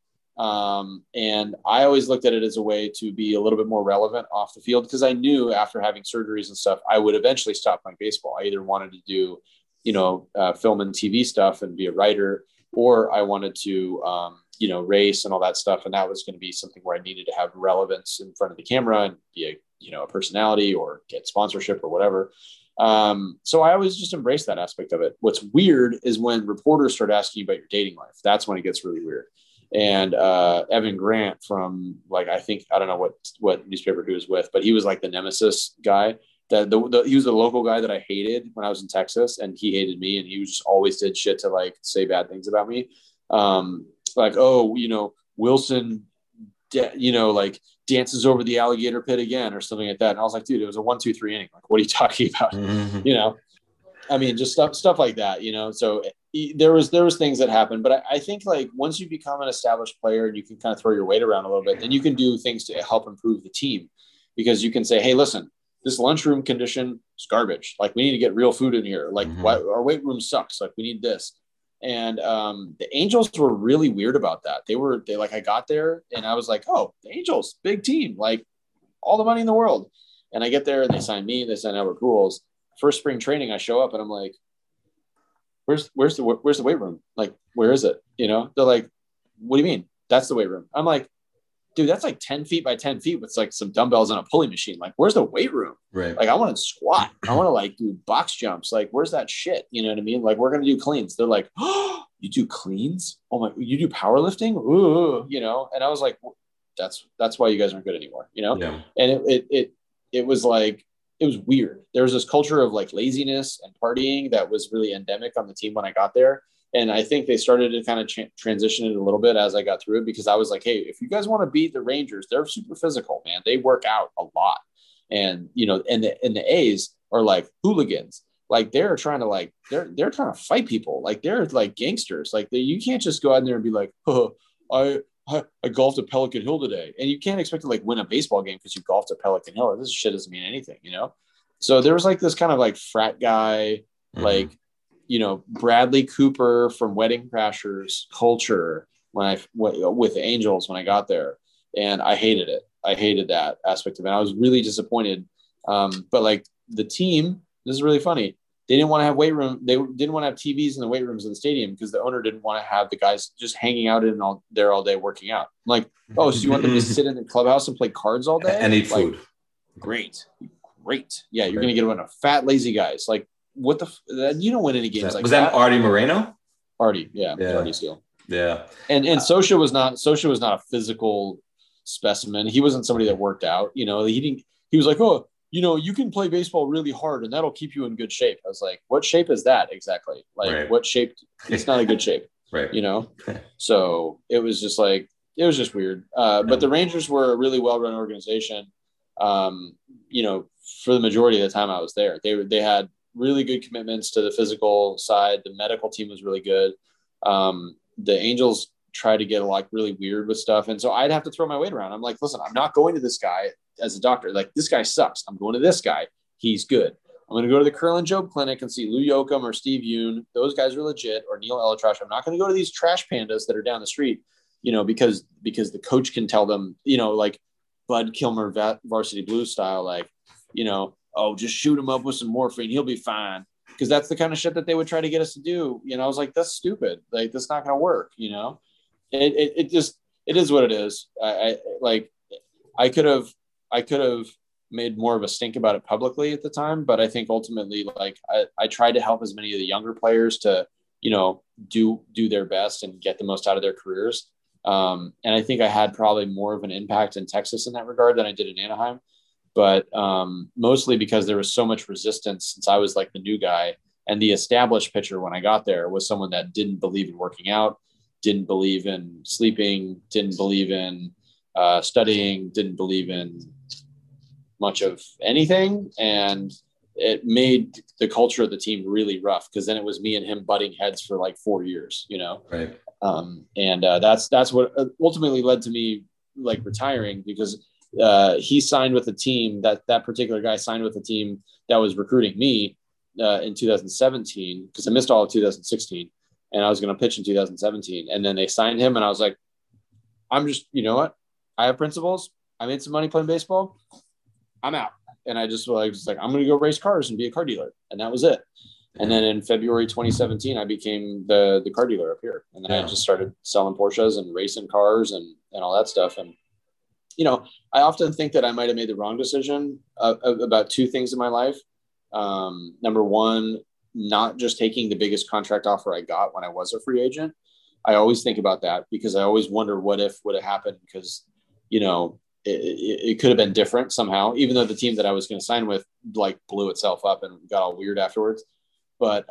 And I always looked at it as a way to be a little bit more relevant off the field, because I knew after having surgeries and stuff, I would eventually stop playing baseball. I either wanted to do, film and TV stuff and be a writer, or I wanted to, race and all that stuff. And that was going to be something where I needed to have relevance in front of the camera and be a personality or get sponsorship or whatever. So I always just embraced that aspect of it. What's weird is when reporters start asking you about your dating life. That's when it gets really weird. And Evan Grant from, like, I don't know what newspaper he was with, but he was like the nemesis guy. He was the local guy that I hated when I was in Texas, and he hated me, and he was just always did shit to like say bad things about me. Like, oh, Wilson, like dances over the alligator pit again or something like that. And I was like, dude, it was a 1-2-3 inning. Like, what are you talking about? Mm-hmm. Just stuff like that, so there was things that happened, but I think like once you become an established player and you can kind of throw your weight around a little bit, then you can do things to help improve the team, because you can say, hey, listen, this lunchroom condition is garbage. Like, we need to get real food in here. Like, why, our weight room sucks. Like, we need this. And the Angels were really weird about that. I got there and I was like, oh, the Angels, big team, like all the money in the world. And I get there and they sign me, they sign Albert Pujols. First spring training, I show up and I'm like, where's the weight room? Like, where is it? They're like, what do you mean? That's the weight room. I'm like, dude, that's like 10 feet by 10 feet with like some dumbbells and a pulley machine. Like, where's the weight room? Right. Like, I want to squat. I want to like do box jumps. Like, where's that shit? You know what I mean? Like, we're going to do cleans. They're like, oh, you do cleans? Oh my, you do powerlifting? Ooh, and I was like, that's why you guys aren't good anymore, Yeah. And it was like, it was weird. There was this culture of like laziness and partying that was really endemic on the team when I got there. And I think they started to kind of transition it a little bit as I got through it, because I was like, hey, if you guys want to beat the Rangers, they're super physical, man. They work out a lot. And, and the A's are like hooligans. Like, they're trying to like, they're trying to fight people. Like, they're like gangsters. Like, you can't just go out there and be like, oh, I golfed at Pelican Hill today. And you can't expect to like win a baseball game because you golfed at Pelican Hill. This shit doesn't mean anything, So there was like this kind of like frat guy, like, Bradley Cooper from Wedding Crashers culture with the Angels when I got there, and I hated it. I hated that aspect of it. I was really disappointed. But like the team, this is really funny. They didn't want to have weight room. They didn't want to have TVs in the weight rooms of the stadium because the owner didn't want to have the guys just hanging out there all day working out. I'm like, oh, so you want them to sit in the clubhouse and play cards all day and eat food? Great. Yeah, you're going to get a bunch of fat, lazy guys. Like, what you don't win any games like that. Was that Artie Moreno? Artie, yeah. Artie's deal. Yeah. And Scioscia was not a physical specimen. He wasn't somebody that worked out. He was like, oh, you can play baseball really hard and that'll keep you in good shape. I was like, what shape is that exactly? Like, right. What shape? It's not a good shape. Right. So it was just weird. But the Rangers were a really well-run organization. For the majority of the time I was there, they had really good commitments to the physical side. The medical team was really good. The Angels tried to get really weird with stuff. And so I'd have to throw my weight around. I'm like, listen, I'm not going to this guy as a doctor. Like, this guy sucks. I'm going to this guy. He's good. I'm going to go to the Curl and Job clinic and see Lou Yoakum or Steve Yoon. Those guys are legit, or Neil Elitrash. I'm not going to go to these trash pandas that are down the street, because the coach can tell them, like Bud Kilmer Varsity Blues style, like, oh, just shoot him up with some morphine. He'll be fine. Because that's the kind of shit that they would try to get us to do. I was like, that's stupid. Like, that's not going to work. It is what it is. I could have made more of a stink about it publicly at the time, but I think ultimately, like, I tried to help as many of the younger players to, do their best and get the most out of their careers. And I think I had probably more of an impact in Texas in that regard than I did in Anaheim. But mostly because there was so much resistance since I was like the new guy, and the established pitcher when I got there was someone that didn't believe in working out, didn't believe in sleeping, didn't believe in studying, didn't believe in much of anything. And it made the culture of the team really rough, because then it was me and him butting heads for like 4 years, Right. That's what ultimately led to me like retiring, because he signed with a team that particular guy signed with a team that was recruiting me in 2017, because I missed all of 2016 and I was going to pitch in 2017. And then they signed him and I was like, I'm just, what? I have principles. I made some money playing baseball. I'm out. And I just was like, I'm going to go race cars and be a car dealer. And that was it. And then in February 2017, I became the car dealer up here. And then I just started selling Porsches and racing cars and all that stuff. And, I often think that I might have made the wrong decision about two things in my life. Number one, not just taking the biggest contract offer I got when I was a free agent. I always think about that because I always wonder what if would have happened, because, it could have been different somehow, even though the team that I was going to sign with like blew itself up and got all weird afterwards. But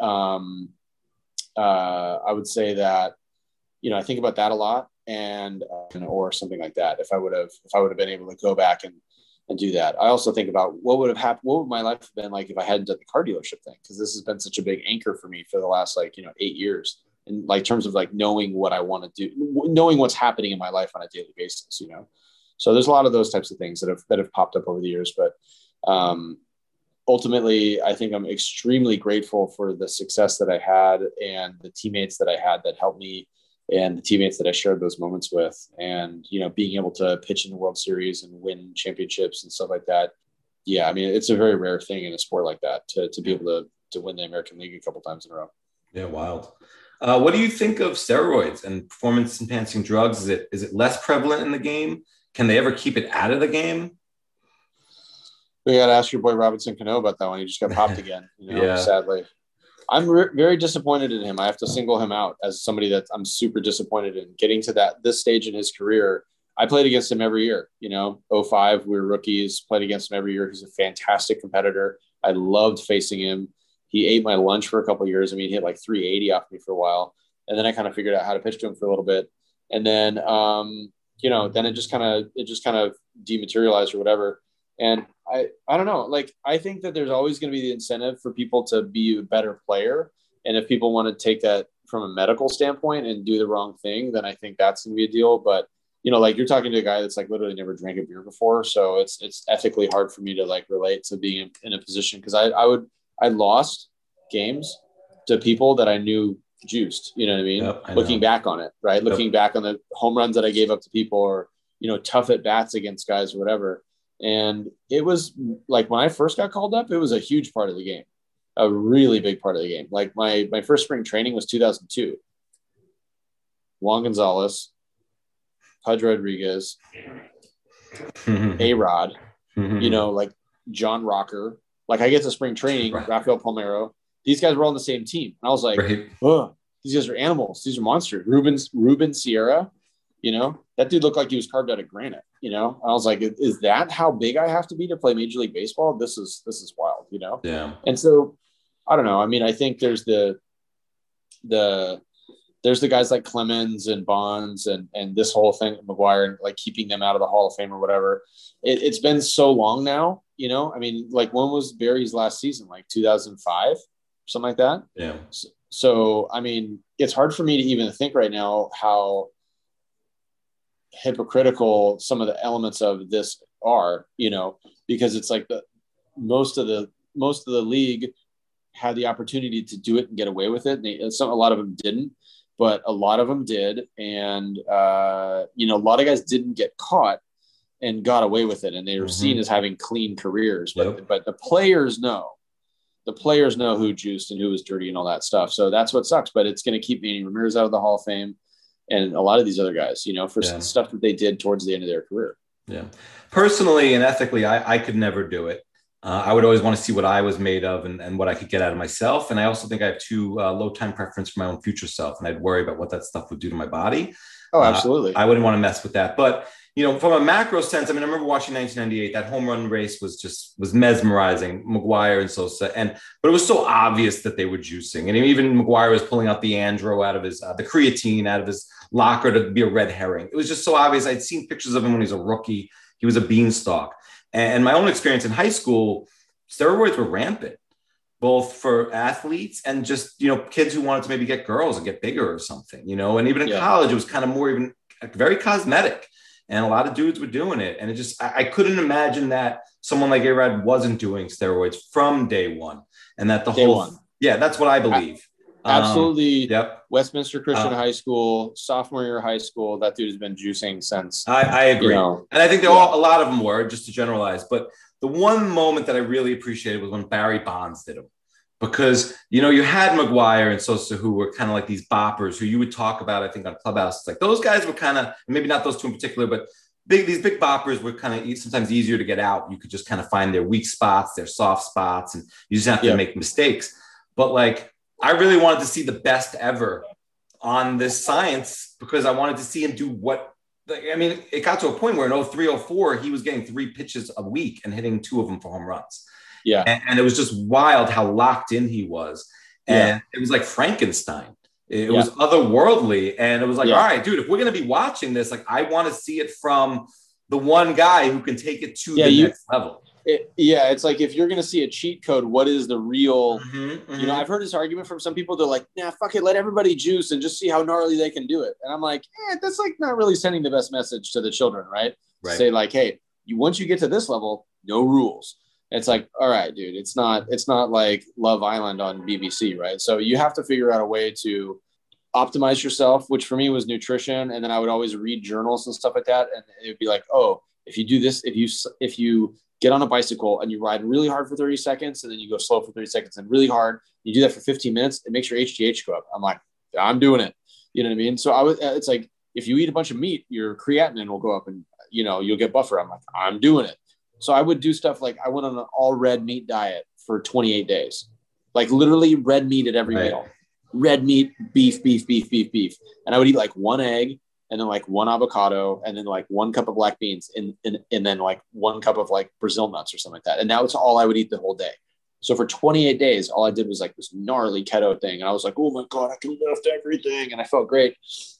I would say that, I think about that a lot. And or something like that. If I would have been able to go back and do that. I also think about what would have happened. What would my life have been like if I hadn't done the car dealership thing? Because this has been such a big anchor for me for the last 8 years, in like terms of like knowing what I want to do, knowing what's happening in my life on a daily basis. So there's a lot of those types of things that have popped up over the years. But ultimately, I think I'm extremely grateful for the success that I had and the teammates that I had that helped me, and the teammates that I shared those moments with, and, being able to pitch in the World Series and win championships and stuff like that. Yeah. I mean, it's a very rare thing in a sport like that to be able to win the American League a couple times in a row. Yeah. Wild. What do you think of steroids and performance enhancing drugs? Is it less prevalent in the game? Can they ever keep it out of the game? We got to ask your boy Robinson Cano about that one. He just got popped again, sadly. I'm very disappointed in him. I have to single him out as somebody that I'm super disappointed in. Getting to this stage in his career, I played against him every year. 2005, we were rookies, played against him every year. He's a fantastic competitor. I loved facing him. He ate my lunch for a couple of years. I mean, he hit like 380 off me for a while. And then I kind of figured out how to pitch to him for a little bit. And then, then it just kind of dematerialized or whatever. And I don't know, like, I think that there's always going to be the incentive for people to be a better player. And if people want to take that from a medical standpoint and do the wrong thing, then I think that's going to be a deal. But, like, you're talking to a guy that's like literally never drank a beer before. So it's ethically hard for me to like relate to being in a position. Cause I lost games to people that I knew juiced. You know what I mean? Yep, I Looking know. back on it, right? Yep. Looking back on the home runs that I gave up to people, or, tough at bats against guys or whatever. And it was like, when I first got called up, it was a huge part of the game, a really big part of the game. Like my first spring training was 2002. Juan Gonzalez, Pudge Rodriguez, A-Rod, like John Rocker. Like I get to spring training, Right. Rafael Palmeiro. These guys were all on the same team. And I was like, Right. oh, these guys are animals. These are monsters. Ruben Sierra, that dude looked like he was carved out of granite, I was like, is that how big I have to be to play Major League Baseball? This is wild, Yeah. And so I don't know. I mean, I think there's the guys like Clemens and Bonds and this whole thing, McGuire, and like keeping them out of the Hall of Fame or whatever. It's been so long now, I mean, like when was Barry's last season? Like 2005, something like that. Yeah. So, I mean, it's hard for me to even think right now how hypocritical some of the elements of this are, because it's like most of the league had the opportunity to do it and get away with it. A lot of them didn't, but a lot of them did. And, a lot of guys didn't get caught and got away with it. And they were seen as having clean careers, but the players know. The players know who juiced and who was dirty and all that stuff. So that's what sucks, but it's going to keep Manny Ramirez out of the Hall of Fame and a lot of these other guys, for stuff that they did towards the end of their career. Yeah. Personally and ethically, I could never do it. I would always want to see what I was made of and what I could get out of myself. And I also think I have too low time preference for my own future self. And I'd worry about what that stuff would do to my body. Oh, absolutely. I wouldn't want to mess with that. But, from a macro sense, I mean, I remember watching 1998, that home run race was mesmerizing, McGuire and Sosa. But it was so obvious that they were juicing. And even McGuire was pulling out the Andro out of his, the creatine out of his locker to be a red herring. It was just so obvious. I'd seen pictures of him when he was a rookie. He was a beanstalk. And my own experience in high school, steroids were rampant, both for athletes and just, kids who wanted to maybe get girls and get bigger or something, and even in college, it was kind of more even very cosmetic. And a lot of dudes were doing it. And it just, I couldn't imagine that someone like A-Rod wasn't doing steroids from day one. And that that's what I believe. Absolutely. Yep. Westminster Christian High School, sophomore year of high school, that dude has been juicing since. I agree. And I think a lot of them were, just to generalize. But the one moment that I really appreciated was when Barry Bonds did them. Because, you had McGuire and Sosa, who were kind of like these boppers who you would talk about, I think, on Clubhouse. It's like those guys were kind of, maybe not those two in particular, but these big boppers were kind of sometimes easier to get out. You could just kind of find their weak spots, their soft spots, and you just have to make mistakes. But like, I really wanted to see the best ever on this science because I wanted to see him do what, I mean, it got to a point where in 03, 04, he was getting 3 pitches a week and hitting 2 of them for home runs. Yeah. And it was just wild how locked in he was. And it was like Frankenstein. It was otherworldly. And it was like, all right, dude, if we're going to be watching this, like, I want to see it from the one guy who can take it to the next level. It's like, if you're going to see a cheat code, what is the real, I've heard this argument from some people. They're like, nah, fuck it. Let everybody juice and just see how gnarly they can do it. And I'm like, that's like not really sending the best message to the children, right? Say like, hey, once you get to this level, no rules. It's like, all right, dude, it's not like Love Island on BBC, right? So you have to figure out a way to optimize yourself, which for me was nutrition. And then I would always read journals and stuff like that. And it would be like, oh, if you do this, if you get on a bicycle and you ride really hard for 30 seconds and then you go slow for 30 seconds and really hard, you do that for 15 minutes, it makes your HGH go up. I'm like, I'm doing it. You know what I mean? So it's like, if you eat a bunch of meat, your creatinine will go up and, you'll get buffer. I'm like, I'm doing it. So I would do stuff like I went on an all red meat diet for 28 days, like literally red meat at every meal, red meat, beef. And I would eat like 1 egg and then like 1 avocado and then like 1 cup of black beans and then like 1 cup of like Brazil nuts or something like that. And that was all I would eat the whole day. So for 28 days, all I did was like this gnarly keto thing. And I was like, oh my God, I can lift everything. And I felt great.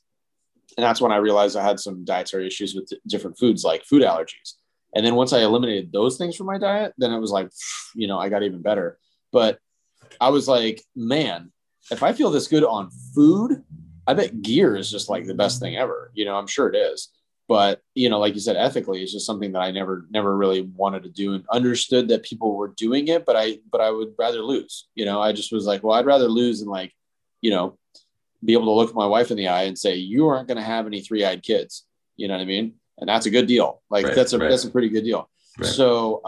And that's when I realized I had some dietary issues with different foods, like food allergies. And then once I eliminated those things from my diet, then it was like, I got even better. But I was like, man, if I feel this good on food, I bet gear is just like the best thing ever. I'm sure it is. But, like you said, ethically, it's just something that I never really wanted to do and understood that people were doing it. But I would rather lose. I just was like, well, I'd rather lose and like, be able to look my wife in the eye and say, you aren't going to have any 3-eyed kids. You know what I mean? And that's a good deal. Like that's a pretty good deal. Right. So,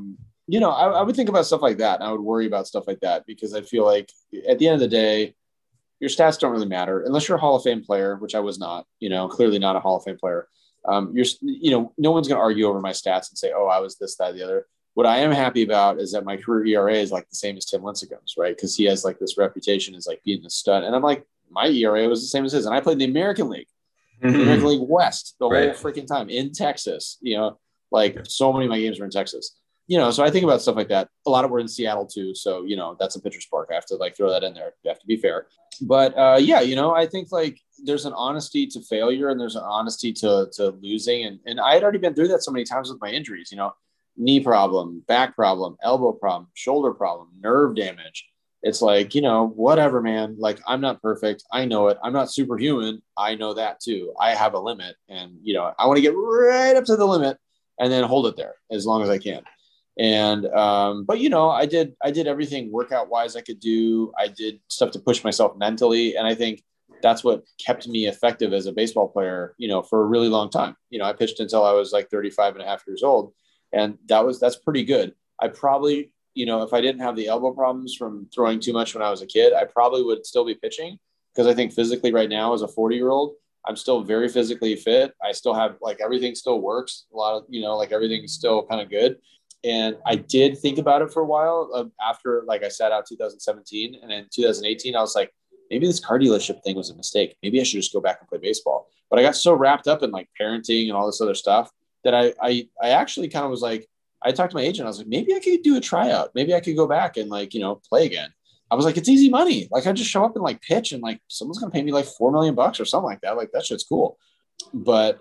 I would think about stuff like that. And I would worry about stuff like that because I feel like at the end of the day, your stats don't really matter unless you're a Hall of Fame player, which I was not, clearly not a Hall of Fame player. No one's going to argue over my stats and say, oh, I was this, that, the other. What I am happy about is that my career ERA is like the same as Tim Lincecum's, right? Because he has like this reputation as like being a stud. And I'm like, my ERA was the same as his. And I played in the American League, the American League West the whole freaking time in Texas, so many of my games were in Texas. So I think about stuff like that. A lot of were in Seattle too. So, that's a pitcher's park. I have to like throw that in there. You have to be fair. But I think like there's an honesty to failure and there's an honesty to losing. And I had already been through that so many times with my injuries, knee problem, back problem, elbow problem, shoulder problem, nerve damage. It's like, whatever, man. Like, I'm not perfect. I know it. I'm not superhuman. I know that too. I have a limit and, I want to get right up to the limit and then hold it there as long as I can. And, but I did everything workout wise I could do. I did stuff to push myself mentally. And I think that's what kept me effective as a baseball player, for a really long time. I pitched until I was like 35 and a half years old. And that's pretty good. I probably, if I didn't have the elbow problems from throwing too much when I was a kid, I probably would still be pitching because I think physically right now as a 40-year-old, I'm still very physically fit. I still have like everything still works. A lot of, like everything's still kind of good. And I did think about it for a while after, like I sat out 2017 and in 2018, I was like, maybe this car dealership thing was a mistake. Maybe I should just go back and play baseball. But I got so wrapped up in like parenting and all this other stuff that I actually kind of was like, I talked to my agent. I was like, maybe I could do a tryout. Maybe I could go back and like, play again. I was like, it's easy money. Like I just show up and like pitch and like someone's going to pay me like $4 million or something like that. Like that shit's cool. But,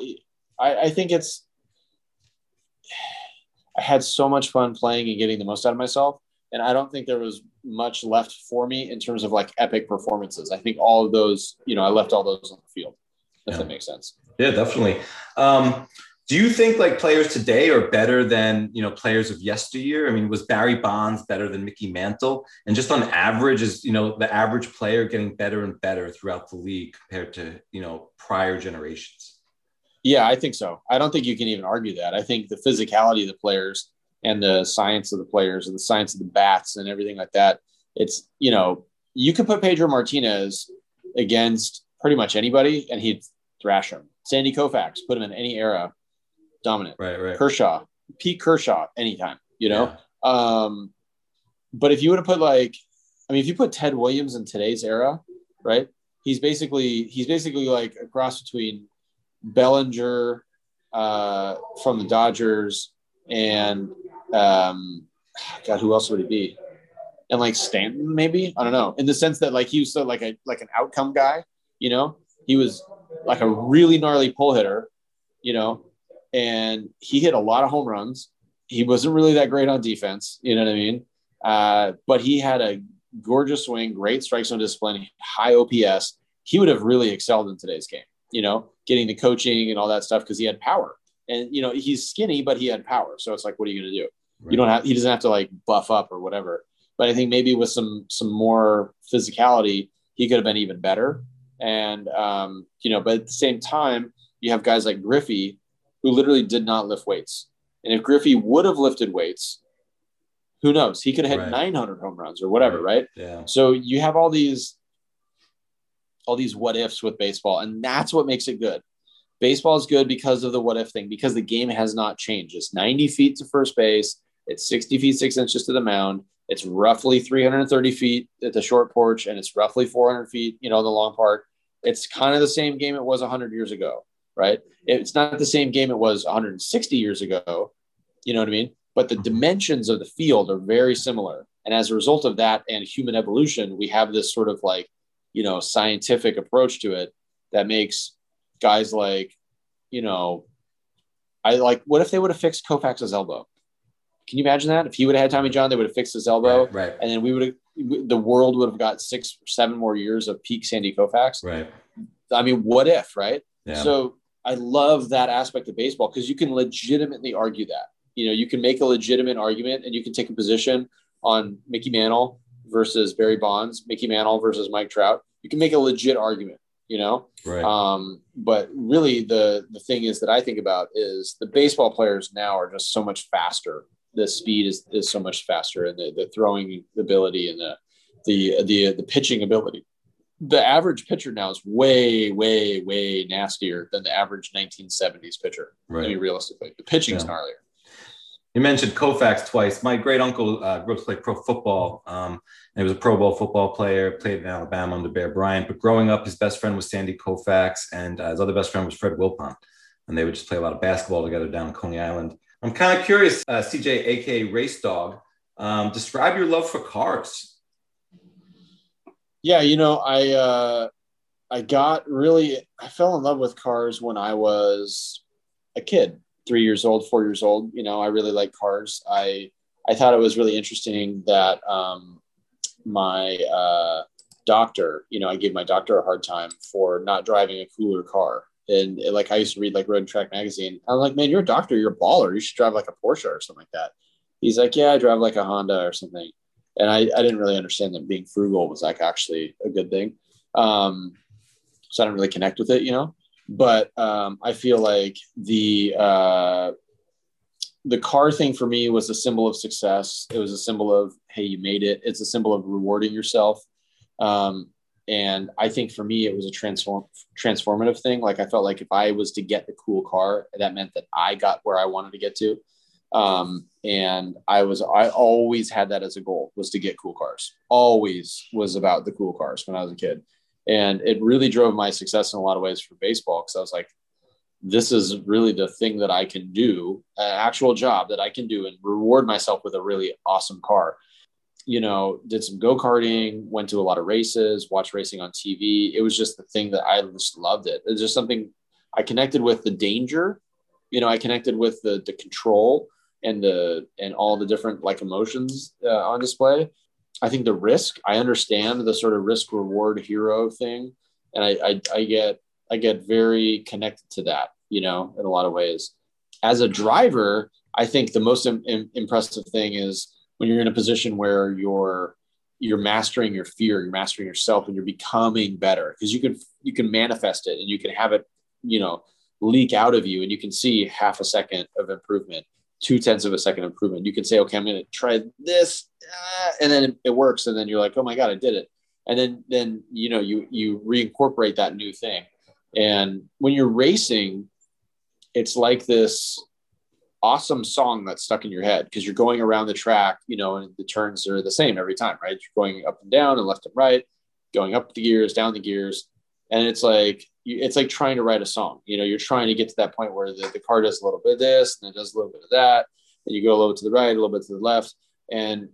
I think I had so much fun playing and getting the most out of myself. And I don't think there was much left for me in terms of like epic performances. I think all of those, I left all those on the field, if that makes sense. Yeah, definitely. Do you think like players today are better than, players of yesteryear? I mean, was Barry Bonds better than Mickey Mantle? And just on average, is, the average player getting better and better throughout the league compared to, prior generations? Yeah, I think so. I don't think you can even argue that. I think the physicality of the players and the science of the players and the science of the bats and everything like that, it's, you could put Pedro Martinez against pretty much anybody and he'd thrash him. Sandy Koufax, put him in any era, dominant. Right. Kershaw, Pete Kershaw, anytime, but if you would have put if you put Ted Williams in today's era, right? He's basically like a cross between Bellinger from the Dodgers and who else would he be? And like Stanton, maybe, I don't know, in the sense that like he was so like an outcome guy, he was like a really gnarly pull hitter, and he hit a lot of home runs. He wasn't really that great on defense, you know what I mean? But he had a gorgeous swing, great strike zone discipline, high OPS. He would have really excelled in today's game, getting the coaching and all that stuff because he had power. And, he's skinny, but he had power. So it's like, what are you going to do? Right. He doesn't have to like buff up or whatever. But I think maybe with some more physicality, he could have been even better. And, but at the same time, you have guys like Griffey who literally did not lift weights. And if Griffey would have lifted weights, who knows? He could have hit 900 home runs or whatever, right? Yeah. So you have all these what ifs with baseball, and that's what makes it good. Baseball is good because of the what if thing, because the game has not changed. It's 90 feet to first base. It's 60 feet, 6 inches to the mound. It's roughly 330 feet at the short porch, and it's roughly 400 feet, the long part. It's kind of the same game it was 100 years ago, right? It's not the same game it was 160 years ago. You know what I mean? But the dimensions of the field are very similar. And as a result of that and human evolution, we have this sort of like, scientific approach to it that makes guys like, what if they would have fixed Koufax's elbow? Can you imagine that? If he would have had Tommy John, they would have fixed his elbow. Right. And then the world would have got 6 or 7 more years of peak Sandy Koufax. Right. I mean, what if, right? Yeah. So I love that aspect of baseball because you can legitimately argue that. You can make a legitimate argument and you can take a position on Mickey Mantle versus Barry Bonds, Mickey Mantle versus Mike Trout. you can make a legit argument, you know? Right. But really the thing is that I think about is the baseball players now are just so much faster. The speed is so much faster, and the throwing ability and the pitching ability. The average pitcher now is way, way, way nastier than the average 1970s pitcher. Right. I mean, realistically, the pitching's gnarlier. You mentioned Koufax twice. My great uncle grew up to play pro football. And he was a Pro Bowl football player, played in Alabama under Bear Bryant. But growing up, his best friend was Sandy Koufax, and his other best friend was Fred Wilpon. And they would just play a lot of basketball together down in Coney Island. I'm kind of curious, CJ, aka Race Dog, describe your love for cars. Yeah, you know, I fell in love with cars when I was a kid, 3 years old, 4 years old. You know, I really like cars. I thought it was really interesting that my doctor, you know, I gave my doctor a hard time for not driving a cooler car. And like, I used to read like Road and Track magazine. I'm like, man, you're a doctor, you're a baller. You should drive like a Porsche or something like that. He's like, yeah, I drive like a Honda or something. And I didn't really understand that being frugal was like actually a good thing. So I didn't really connect with it, you know, but I feel like the car thing for me was a symbol of success. It was a symbol of, hey, you made it. It's a symbol of rewarding yourself. And I think for me, it was a transformative thing. Like I felt like if I was to get the cool car, that meant that I got where I wanted to get to. And I always had that as a goal, was to get cool cars. Always was about the cool cars when I was a kid. And it really drove my success in a lot of ways for baseball. Cause I was like, this is really the thing that I can do, an actual job that I can do and reward myself with a really awesome car. You know, did some go-karting, went to a lot of races, watched racing on TV. It was just the thing that I just loved it. It's just something I connected with, the danger, you know, I connected with the control and all the different like emotions on display. I think the risk, I understand the sort of risk reward hero thing. And I get very connected to that, you know, in a lot of ways. As a driver, I think the most impressive thing is when you're in a position where you're mastering your fear, you're mastering yourself, and you're becoming better, because you can manifest it and you can have it, you know, leak out of you, and you can see half a second of improvement, 0.2 of a second improvement. You can say, okay, I'm going to try this, and then it works, and then you're like, oh my God, I did it. And then you know, you reincorporate that new thing. And when you're racing, it's like this awesome song that's stuck in your head, because you're going around the track, you know, and the turns are the same every time, right? You're going up and down and left and right, going up the gears, down the gears. And it's like trying to write a song. You know, you're trying to get to that point where the car does a little bit of this and it does a little bit of that. And you go a little bit to the right, a little bit to the left. And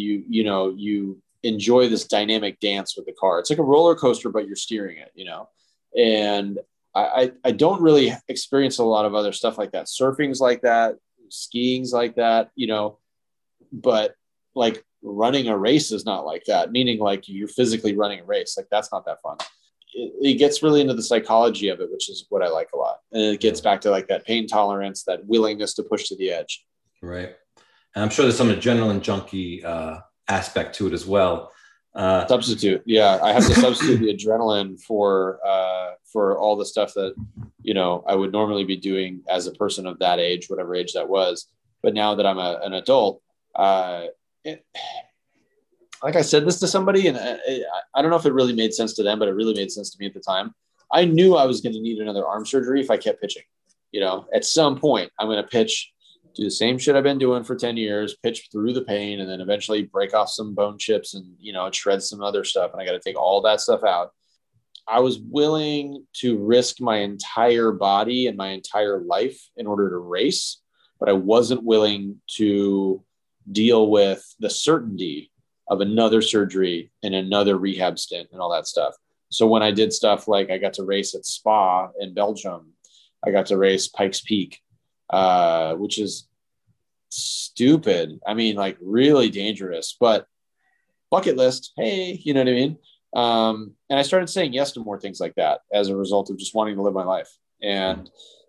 you enjoy this dynamic dance with the car. It's like a roller coaster, but you're steering it, you know? And I don't really experience a lot of other stuff like that. Surfing's like that, skiing's like that, you know, but like running a race is not like that, meaning like you're physically running a race. Like that's not that fun. It gets really into the psychology of it, which is what I like a lot. And it gets back to like that pain tolerance, that willingness to push to the edge. Right. And I'm sure there's some adrenaline junkie aspect to it as well. Substitute. Yeah. I have to substitute the adrenaline for all the stuff that, you know, I would normally be doing as a person of that age, whatever age that was. But now that I'm an adult, like I said this to somebody, and I don't know if it really made sense to them, but it really made sense to me at the time. I knew I was going to need another arm surgery if I kept pitching. You know, at some point I'm going to pitch, do the same shit I've been doing for 10 years, pitch through the pain, and then eventually break off some bone chips and, you know, shred some other stuff. And I got to take all that stuff out. I was willing to risk my entire body and my entire life in order to race, but I wasn't willing to deal with the certainty of another surgery and another rehab stint and all that stuff. So when I did stuff like I got to race at Spa in Belgium, I got to race Pikes Peak, which is stupid. I mean, like really dangerous, but bucket list. Hey, you know what I mean? And I started saying yes to more things like that as a result of just wanting to live my life. And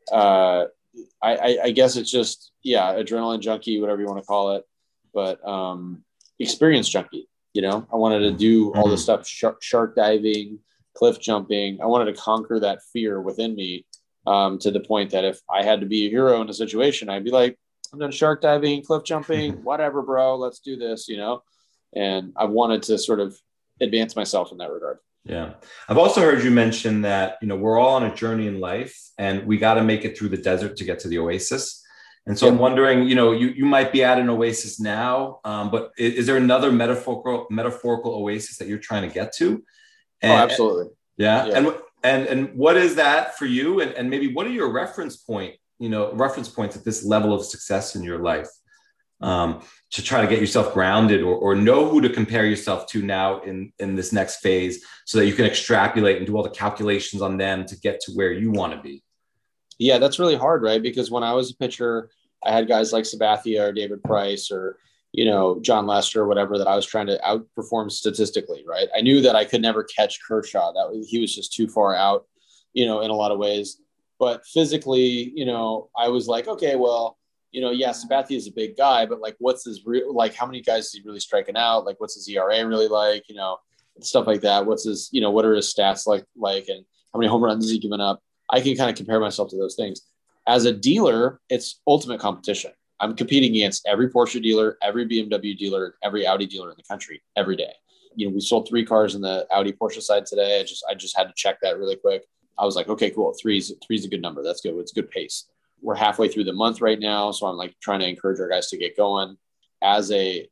I guess it's just, yeah, adrenaline junkie, whatever you want to call it, but experience junkie. You know, I wanted to do all the stuff, shark diving, cliff jumping. I wanted to conquer that fear within me, to the point that if I had to be a hero in a situation, I'd be like, I'm done shark diving, cliff jumping, whatever, bro, let's do this, you know? And I wanted to sort of advance myself in that regard. Yeah. I've also heard you mention that, you know, we're all on a journey in life and we got to make it through the desert to get to the oasis. And so I'm wondering, you know, you might be at an oasis now, but is there another metaphorical oasis that you're trying to get to? And, absolutely. Yeah. And what is that for you? And maybe what are your reference points at this level of success in your life, to try to get yourself grounded or know who to compare yourself to now in this next phase so that you can extrapolate and do all the calculations on them to get to where you want to be? Yeah, that's really hard, right? Because when I was a pitcher, I had guys like Sabathia or David Price or, you know, John Lester or whatever that I was trying to outperform statistically, right? I knew that I could never catch Kershaw. He was just too far out, you know, in a lot of ways. But physically, you know, I was like, okay, well, you know, yeah, Sabathia is a big guy, but like, what's his real, like, how many guys is he really striking out? Like, what's his ERA really like? You know, stuff like that. What's his, you know, what are his stats like, and how many home runs is he given up? I can kind of compare myself to those things. As a dealer, it's ultimate competition. I'm competing against every Porsche dealer, every BMW dealer, every Audi dealer in the country every day. You know, we sold 3 cars in the Audi Porsche side today. I just had to check that really quick. I was like, okay, cool. Three's a good number. That's good. It's good pace. We're halfway through the month right now. So I'm like trying to encourage our guys to get going as a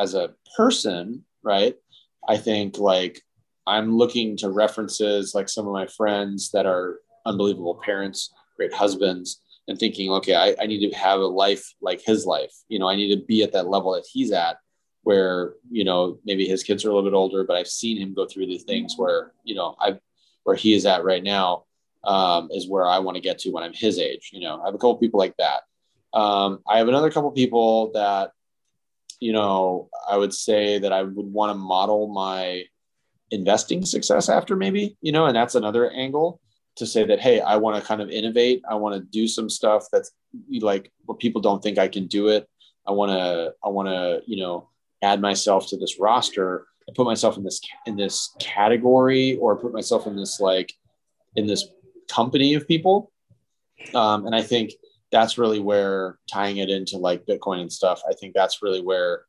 person, right? I think like I'm looking to references like some of my friends that are unbelievable parents, great husbands, and thinking, okay, I need to have a life like his life. You know, I need to be at that level that he's at where, you know, maybe his kids are a little bit older, but I've seen him go through the things where, you know, where he is at right now, is where I want to get to when I'm his age. You know, I have a couple people like that. I have another couple people that, you know, I would say that I would want to model my investing success after maybe, you know, and that's another angle to say that, hey, I want to kind of innovate. I want to do some stuff that's like where people don't think I can do it. I want to, you know, add myself to this roster and put myself in this category or put myself in this, like in this company of people. And I think that's really where tying it into like Bitcoin and stuff, I think that's really where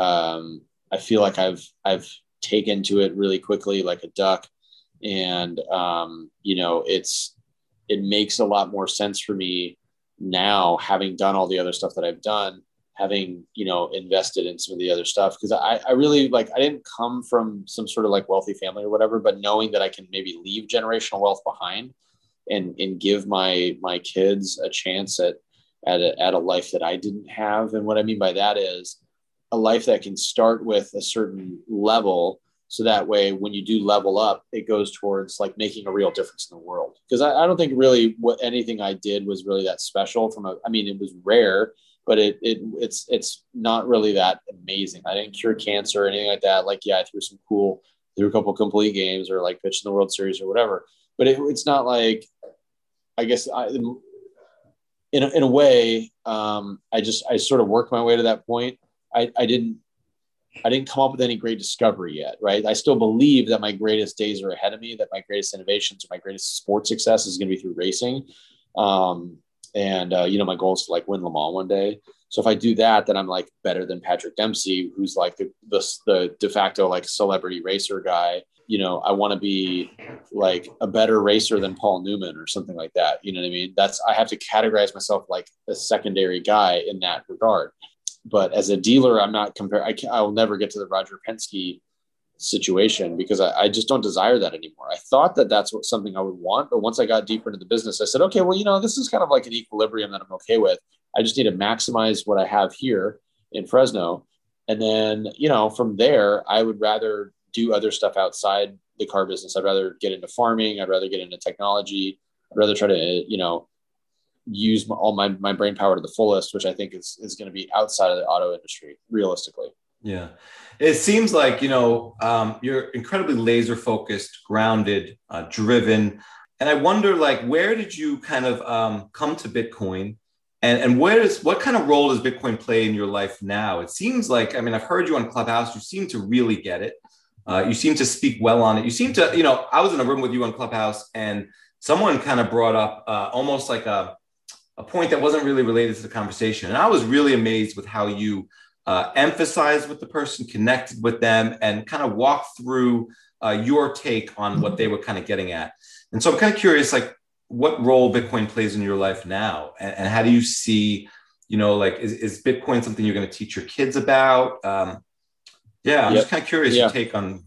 I feel like I've taken to it really quickly, like a duck. And, you know, it makes a lot more sense for me now, having done all the other stuff that I've done, having, you know, invested in some of the other stuff. Cause I really like, I didn't come from some sort of like wealthy family or whatever, but knowing that I can maybe leave generational wealth behind and give my kids a chance at a life that I didn't have. And what I mean by that is a life that can start with a certain level. So that way, when you do level up, it goes towards like making a real difference in the world. Because I don't think really what anything I did was really that special I mean, it was rare, but it's not really that amazing. I didn't cure cancer or anything like that. Like, yeah, I threw a couple complete games or like pitched in the World Series or whatever. But it's not like, I guess in a way, I sort of worked my way to that point. I didn't come up with any great discovery yet, right? I still believe that my greatest days are ahead of me, that my greatest innovations or my greatest sports success is going to be through racing. You know, my goal is to like win Le Mans one day. So if I do that, then I'm like better than Patrick Dempsey, who's like the de facto like celebrity racer guy. You know, I want to be like a better racer than Paul Newman or something like that. You know what I mean? I have to categorize myself like a secondary guy in that regard. But as a dealer, I'm not I will never get to the Roger Penske situation because I just don't desire that anymore. I thought that that's something I would want. But once I got deeper into the business, I said, okay, well, you know, this is kind of like an equilibrium that I'm okay with. I just need to maximize what I have here in Fresno. And then, you know, from there, I would rather do other stuff outside the car business. I'd rather get into farming. I'd rather get into technology. I'd rather try to, you know, use all my brain power to the fullest, which I think is going to be outside of the auto industry, realistically. Yeah. It seems like, you know, you're incredibly laser focused, grounded, driven. And I wonder, like, where did you kind of come to Bitcoin? And what kind of role does Bitcoin play in your life now? It seems like, I mean, I've heard you on Clubhouse. You seem to really get it. You seem to speak well on it. You seem to, I was in a room with you on Clubhouse and someone kind of brought up almost like a point that wasn't really related to the conversation. And I was really amazed with how you emphasized with the person, connected with them, and kind of walked through your take on what they were kind of getting at. And so I'm kind of curious, like, what role Bitcoin plays in your life now, and how do you see, like, is Bitcoin something you're going to teach your kids about? I'm just kind of curious your take on.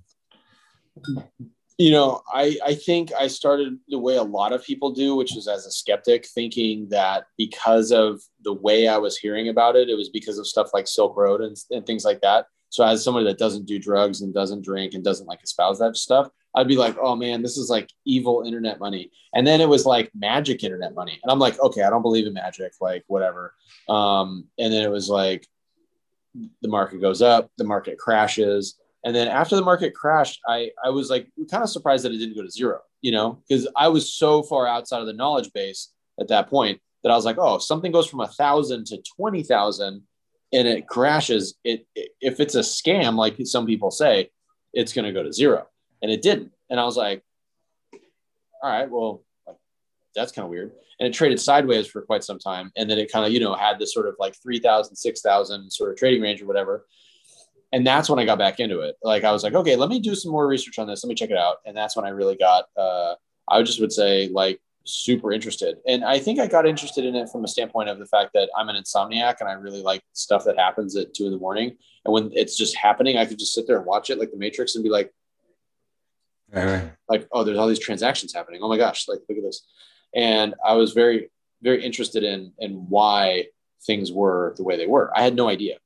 I think I started the way a lot of people do, which is as a skeptic, thinking that because of the way I was hearing about it, it was because of stuff like Silk Road and things like that. So as somebody that doesn't do drugs and doesn't drink and doesn't like espouse that stuff, I'd be like, oh man, this is like evil internet money. And then it was like magic internet money. And I'm like, okay, I don't believe in magic, like whatever. And then it was like, the market goes up, the market crashes. And then after the market crashed, I was like kind of surprised that it didn't go to zero, because I was so far outside of the knowledge base at that point that I was like, oh, if something goes from 1,000 to 20,000 and it crashes, if it's a scam, like some people say, it's going to go to zero. And it didn't. And I was like, all right, well, that's kind of weird. And it traded sideways for quite some time. And then it kind of, had this sort of like 3,000, 6,000 sort of trading range or whatever. And that's when I got back into it. Like, I was like, okay, let me do some more research on this. Let me check it out. And that's when I really got, I just would say, like, super interested. And I think I got interested in it from a standpoint of the fact that I'm an insomniac and I really like stuff that happens at 2 a.m. And when it's just happening, I could just sit there and watch it like the Matrix and be like, like, oh, there's all these transactions happening. Oh my gosh, like, look at this. And I was very, very interested in why things were the way they were. I had no idea.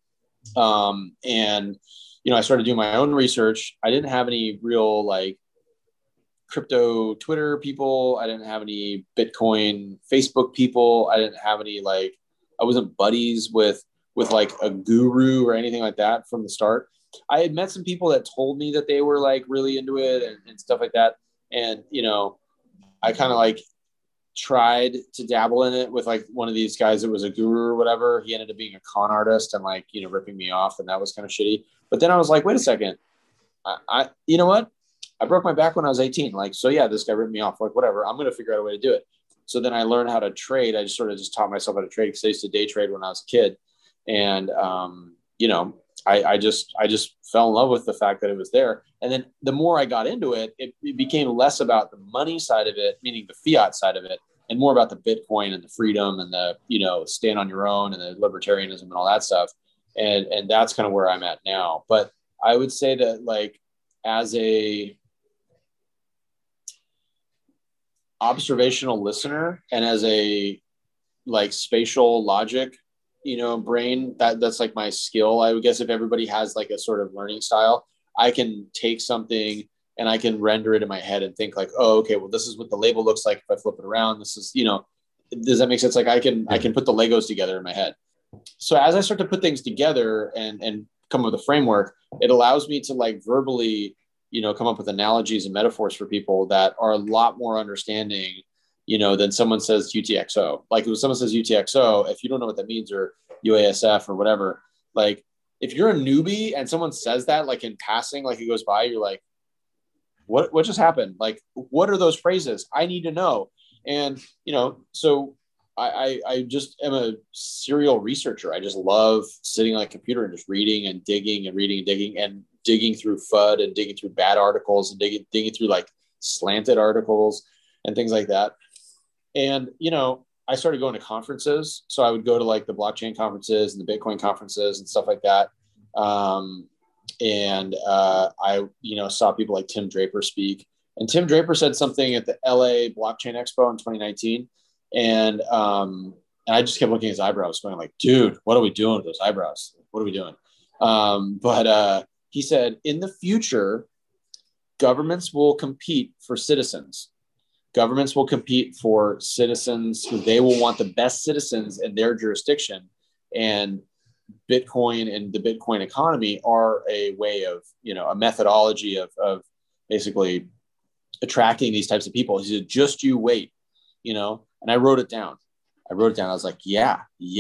And, I started doing my own research. I didn't have any real like crypto Twitter people. I didn't have any Bitcoin Facebook people. I didn't have any, like, I wasn't buddies with like a guru or anything like that from the start. I had met some people that told me that they were like really into it and stuff like that. And, I kind of like tried to dabble in it with like one of these guys that was a guru or whatever. He ended up being a con artist and like, ripping me off. And that was kind of shitty. But then I was like, wait a second. I you know what? I broke my back when I was 18. Like, so yeah, this guy ripped me off. Like, whatever. I'm going to figure out a way to do it. So then I learned how to trade. I just sort of just taught myself how to trade because I used to day trade when I was a kid. And, I just fell in love with the fact that it was there. And then the more I got into it, it became less about the money side of it, meaning the fiat side of it, and more about the Bitcoin and the freedom and the, stand on your own and the libertarianism and all that stuff. And that's kind of where I'm at now. But I would say that, like, as a observational listener and as a like spatial logic, brain, that's like my skill. I would guess if everybody has like a sort of learning style, I can take something and I can render it in my head and think like, oh, okay, well, this is what the label looks like if I flip it around. This is, does that make sense? Like I can put the Legos together in my head. So as I start to put things together and come up with a framework, it allows me to like verbally, come up with analogies and metaphors for people that are a lot more understanding, than someone says UTXO. Like if someone says UTXO, if you don't know what that means, or UASF or whatever, like if you're a newbie and someone says that, like in passing, like it goes by, you're like, what just happened? Like, what are those phrases? I need to know. And, so I just am a serial researcher. I just love sitting on a computer and just reading and digging and reading and digging through FUD and digging through bad articles and digging through like slanted articles and things like that. And, I started going to conferences. So I would go to like the blockchain conferences and the Bitcoin conferences and stuff like that. I saw people like Tim Draper speak. And Tim Draper said something at the LA Blockchain Expo in 2019. And I just kept looking at his eyebrows going like, dude, what are we doing with those eyebrows? What are we doing? But he said, in the future, governments will compete for citizens. Governments will compete for citizens who they will want the best citizens in their jurisdiction. And Bitcoin and the Bitcoin economy are a way of, a methodology of basically attracting these types of people. He said, just you wait, and I wrote it down. I wrote it down. I was like, yeah,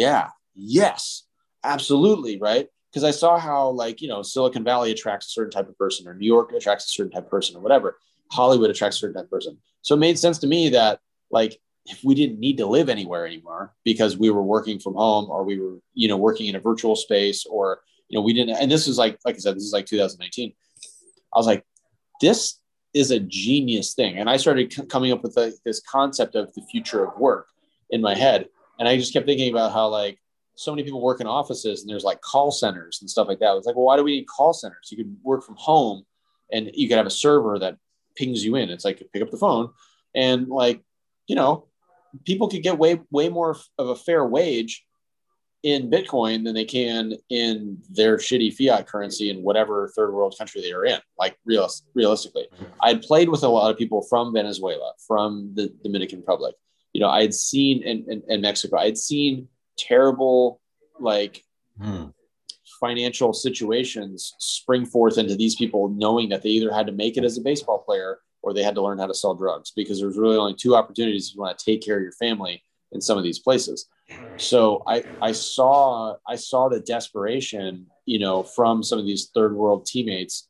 yes, absolutely. Right. Because I saw how, like, you know, Silicon Valley attracts a certain type of person, or New York attracts a certain type of person, or whatever. Hollywood attracts a certain type of person. So it made sense to me that, like, if we didn't need to live anywhere anymore because we were working from home, or we were, you know, working in a virtual space, or, you know, we didn't, and this is like I said, this is like 2019. I was like, this is a genius thing. And I started coming up with this concept of the future of work in my head. And I just kept thinking about how, like, so many people work in offices and there's like call centers and stuff like that. I was like, well, why do we need call centers? You could work from home and you could have a server that pings you in. It's like, pick up the phone, and, like, you know, people could get way more of a fair wage in Bitcoin than they can in their shitty fiat currency in whatever third world country they are in. Like, realistically, I'd played with a lot of people from Venezuela, from the Dominican Republic. You know, I had seen in Mexico, I had seen terrible, like, financial situations spring forth into these people, knowing that they either had to make it as a baseball player or they had to learn how to sell drugs, because there's really only two opportunities if you want to take care of your family in some of these places. So I saw the desperation, you know, from some of these third world teammates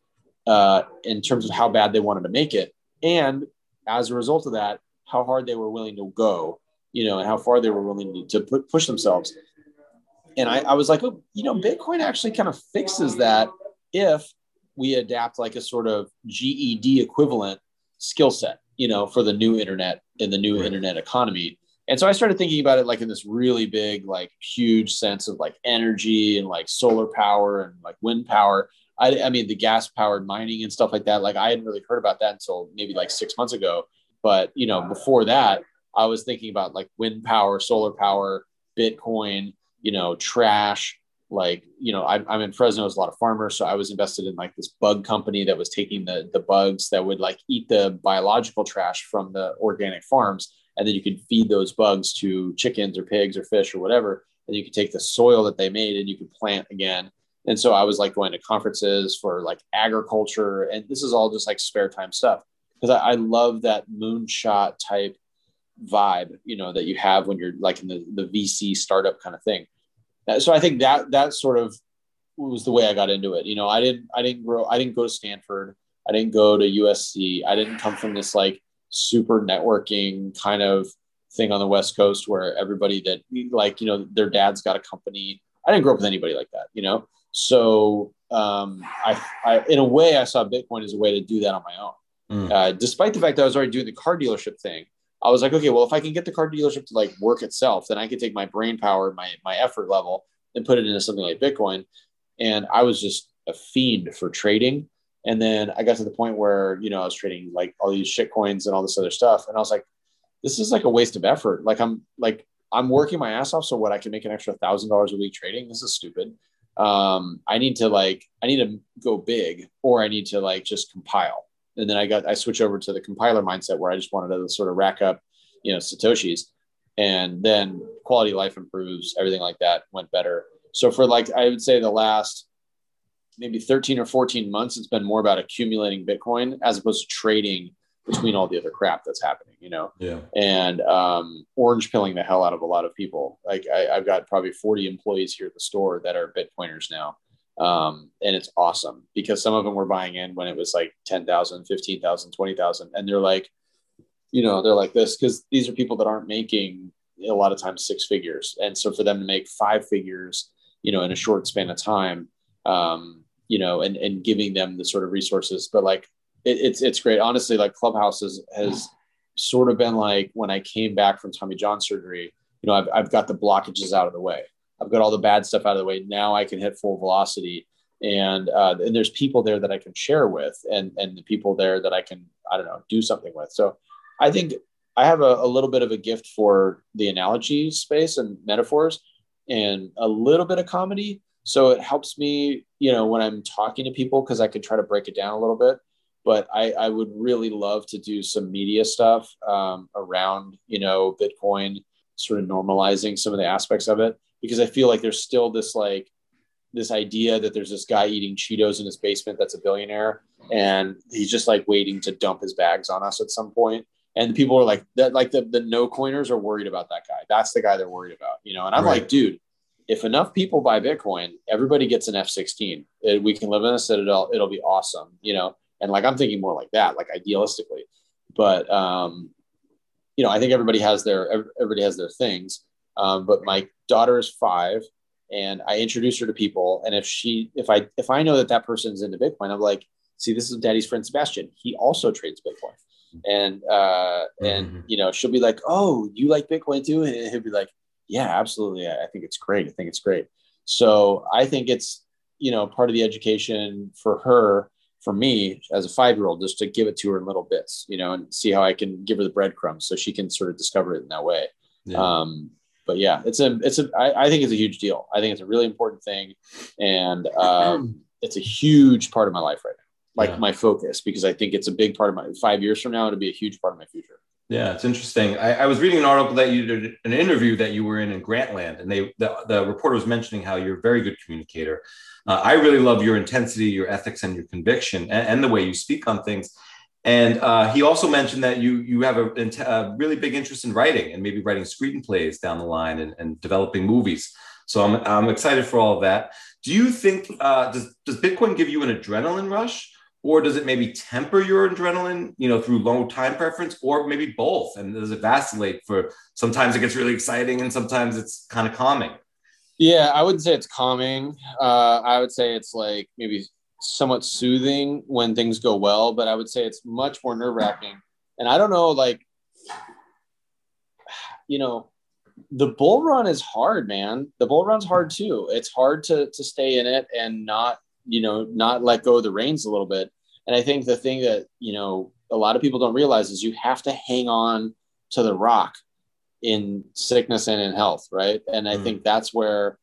in terms of how bad they wanted to make it. And as a result of that, how hard they were willing to go, you know, and how far they were willing to push themselves. And I was like, oh, you know, Bitcoin actually kind of fixes that if we adapt like a sort of GED equivalent skill set, you know, for the new internet and the new internet economy. And so I started thinking about it like in this really big, like, huge sense of like energy and like solar power and like wind power. I mean, the gas powered mining and stuff like that. Like, I hadn't really heard about that until maybe like 6 months ago. But, you know, before that, I was thinking about like wind power, solar power, Bitcoin, you know, trash. Like, you know, I'm in Fresno, there's a lot of farmers. So I was invested in like this bug company that was taking the bugs that would like eat the biological trash from the organic farms. And then you could feed those bugs to chickens or pigs or fish or whatever. And you could take the soil that they made and you could plant again. And so I was like going to conferences for like agriculture. And this is all just like spare time stuff, because I love that moonshot type vibe, you know, that you have when you're like in the VC startup kind of thing. So I think that sort of was the way I got into it. You know, I didn't go to Stanford. I didn't go to USC. I didn't come from this like super networking kind of thing on the West Coast where everybody that, like, you know, their dad's got a company. I didn't grow up with anybody like that, you know? So I in a way, I saw Bitcoin as a way to do that on my own. Despite the fact that I was already doing the car dealership thing, I was like, okay, well, if I can get the car dealership to like work itself, then I can take my brain power, my effort level, and put it into something like Bitcoin. And I was just a fiend for trading. And then I got to the point where, you know, I was trading like all these shit coins and all this other stuff. And I was like, this is like a waste of effort. Like, I'm working my ass off. So what, I can make an extra $1,000 a week trading? This is stupid. I need to go big, or I need to like just compile. And then I switched over to the compiler mindset where I just wanted to sort of rack up, you know, Satoshis, and then quality of life improves, everything like that went better. So for like, I would say the last maybe 13 or 14 months, it's been more about accumulating Bitcoin as opposed to trading between all the other crap that's happening, you know? Yeah. And orange pilling the hell out of a lot of people. Like I've got probably 40 employees here at the store that are Bitcoiners now. And it's awesome because some of them were buying in when it was like 10,000, 15,000, 20,000. And they're like, you know, they're like this, because these are people that aren't making a lot of times 6 figures. And so for them to make 5 figures, you know, in a short span of time, you know, and giving them the sort of resources, but like, it's great. Honestly, like Clubhouse has sort of been like when I came back from Tommy John surgery, you know, I've got the blockages out of the way. I've got all the bad stuff out of the way. Now I can hit full velocity, and there's people there that I can share with, and the people there that I can, I don't know, do something with. So I think I have a little bit of a gift for the analogy space and metaphors and a little bit of comedy. So it helps me, you know, when I'm talking to people, because I can try to break it down a little bit. But I would really love to do some media stuff around, you know, Bitcoin, sort of normalizing some of the aspects of it, because I feel like there's still this idea that there's this guy eating Cheetos in his basement that's a billionaire, and he's just like waiting to dump his bags on us at some point. And people are like that, like the no coiners are worried about that guy. That's the guy they're worried about, you know? And I'm like, dude, if enough people buy Bitcoin, everybody gets an F-16. We can live in a citadel. It'll be awesome, you know? And like, I'm thinking more like that, like idealistically, but, you know, I think everybody has their things. But my daughter is 5 and I introduce her to people. And if I know that person's into Bitcoin, I'm like, see, this is daddy's friend, Sebastian. He also trades Bitcoin. And, you know, she'll be like, oh, you like Bitcoin too? And he'll be like, yeah, absolutely. I think it's great. So I think it's, you know, part of the education for her, for me as a 5-year-old, just to give it to her in little bits, you know, and see how I can give her the breadcrumbs so she can sort of discover it in that way. Yeah. But yeah, I think it's a huge deal. I think it's a really important thing. And it's a huge part of my life right now, like my focus, because I think it's a big part of my 5 years from now, it'll be a huge part of my future. Yeah, it's interesting. I was reading an article that you did, an interview that you were in Grantland, and the reporter was mentioning how you're a very good communicator. I really love your intensity, your ethics, and your conviction, and the way you speak on things. And he also mentioned that you have a really big interest in writing, and maybe writing screenplays down the line, and developing movies. So I'm excited for all of that. Do you think does Bitcoin give you an adrenaline rush? Or does it maybe temper your adrenaline, you know, through low time preference, or maybe both? And does it vacillate for sometimes it gets really exciting and sometimes it's kind of calming? Yeah, I wouldn't say it's calming. I would say it's like maybe somewhat soothing when things go well, but I would say it's much more nerve-wracking. And I don't know, like, you know, the bull run is hard, man. The bull run's hard too. It's hard to stay in it and not let go of the reins a little bit. And I think the thing that, you know, a lot of people don't realize is you have to hang on to the rock in sickness and in health. Right. And I think that's where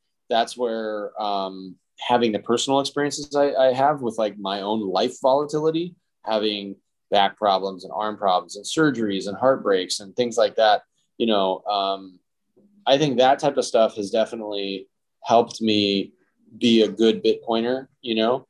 having the personal experiences I have with like my own life volatility, having back problems and arm problems and surgeries and heartbreaks and things like that, you know, I think that type of stuff has definitely helped me be a good Bitcoiner, you know?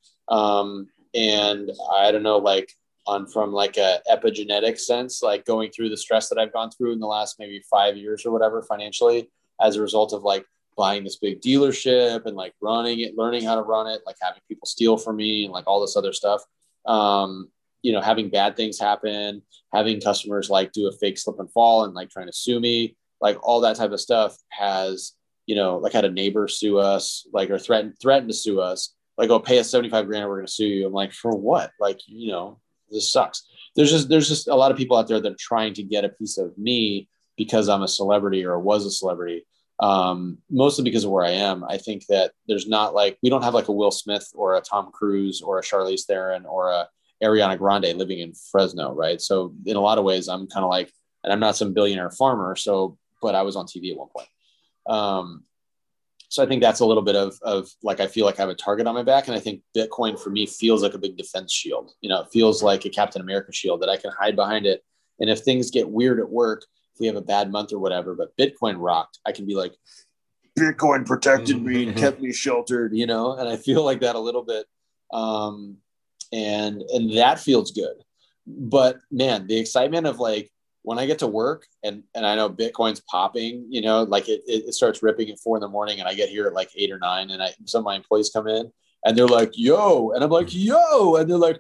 And I don't know, like from like a epigenetic sense, like going through the stress that I've gone through in the last maybe 5 years or whatever financially, as a result of like buying this big dealership and like running it, learning how to run it, like having people steal from me and like all this other stuff. You know, having bad things happen, having customers like do a fake slip and fall and like trying to sue me, like all that type of stuff has, you know, like had a neighbor sue us, like, or threatened to sue us, like, oh, pay us 75 grand or we're going to sue you. I'm like, for what? Like, you know, this sucks. There's just a lot of people out there that are trying to get a piece of me because I'm a celebrity or was a celebrity. Mostly because of where I am. I think that there's not like, we don't have like a Will Smith or a Tom Cruise or a Charlize Theron or a Ariana Grande living in Fresno. Right. So in a lot of ways, I'm kind of like, and I'm not some billionaire farmer. So, but I was on TV at one point. So I think that's a little bit of like, I feel like I have a target on my back. And I think Bitcoin for me feels like a big defense shield. You know, it feels like a Captain America shield that I can hide behind it. And if things get weird at work, if we have a bad month or whatever, but Bitcoin rocked, I can be like, Bitcoin protected me and kept me sheltered, you know? And I feel like that a little bit. And that feels good. But man, the excitement of like, when I get to work and I know Bitcoin's popping, you know, like it starts ripping at 4 a.m. and I get here at like 8 or 9 and some of my employees come in and they're like, yo, and I'm like, yo, and they're like,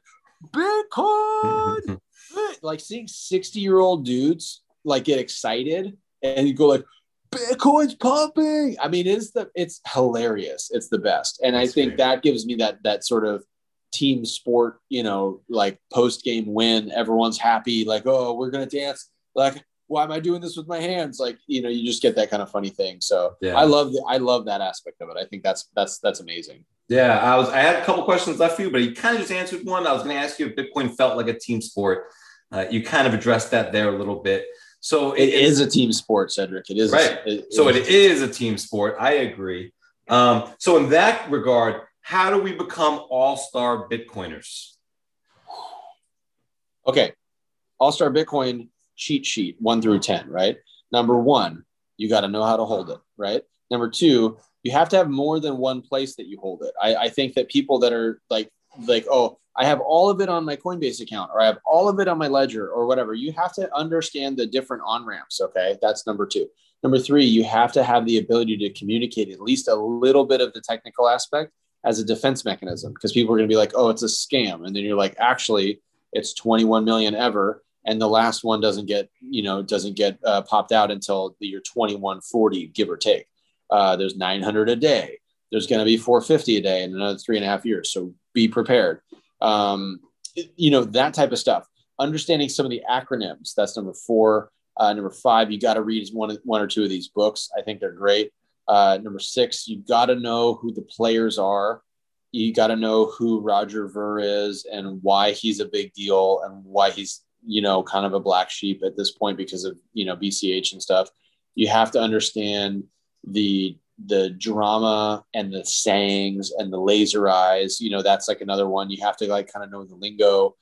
Bitcoin, like seeing 60-year-old dudes like get excited and you go like, Bitcoin's popping. I mean, it's hilarious. It's the best. And I think that gives me that sort of team sport, you know, like post-game win, everyone's happy, like, oh, we're gonna dance, like, why am I doing this with my hands? Like, you know, you just get that kind of funny thing. So yeah. I love that aspect of it. I think that's amazing. Yeah, I had a couple questions left for you, but you kind of just answered one. I was going to ask you if Bitcoin felt like a team sport. You kind of addressed that there a little bit. So it is a team sport, Cedric. It is right. It is a team sport. I agree. So in that regard, how do we become all-star Bitcoiners? Okay. All-star Bitcoin cheat sheet 1 through 10, right? Number 1, you got to know how to hold it, right? Number 2, you have to have more than one place that you hold it. I think that people that are like, oh, I have all of it on my Coinbase account, or I have all of it on my Ledger or whatever. You have to understand the different on-ramps. Okay. That's number 2. Number 3, you have to have the ability to communicate at least a little bit of the technical aspect as a defense mechanism, because people are going to be like, oh, it's a scam. And then you're like, actually, it's 21 million ever. And the last one doesn't get popped out until the year 2140, give or take. There's 900 a day. There's going to be 450 a day in another 3.5 years. So be prepared. That type of stuff. Understanding some of the acronyms. That's number 4. Number 5, you got to read one or two of these books. I think they're great. Number 6, you got to know who the players are. You got to know who Roger Ver is and why he's a big deal and why he's, kind of a black sheep at this point because of, BCH and stuff. You have to understand the drama and the sayings and the laser eyes. That's like another one. You have to kind of know the lingo.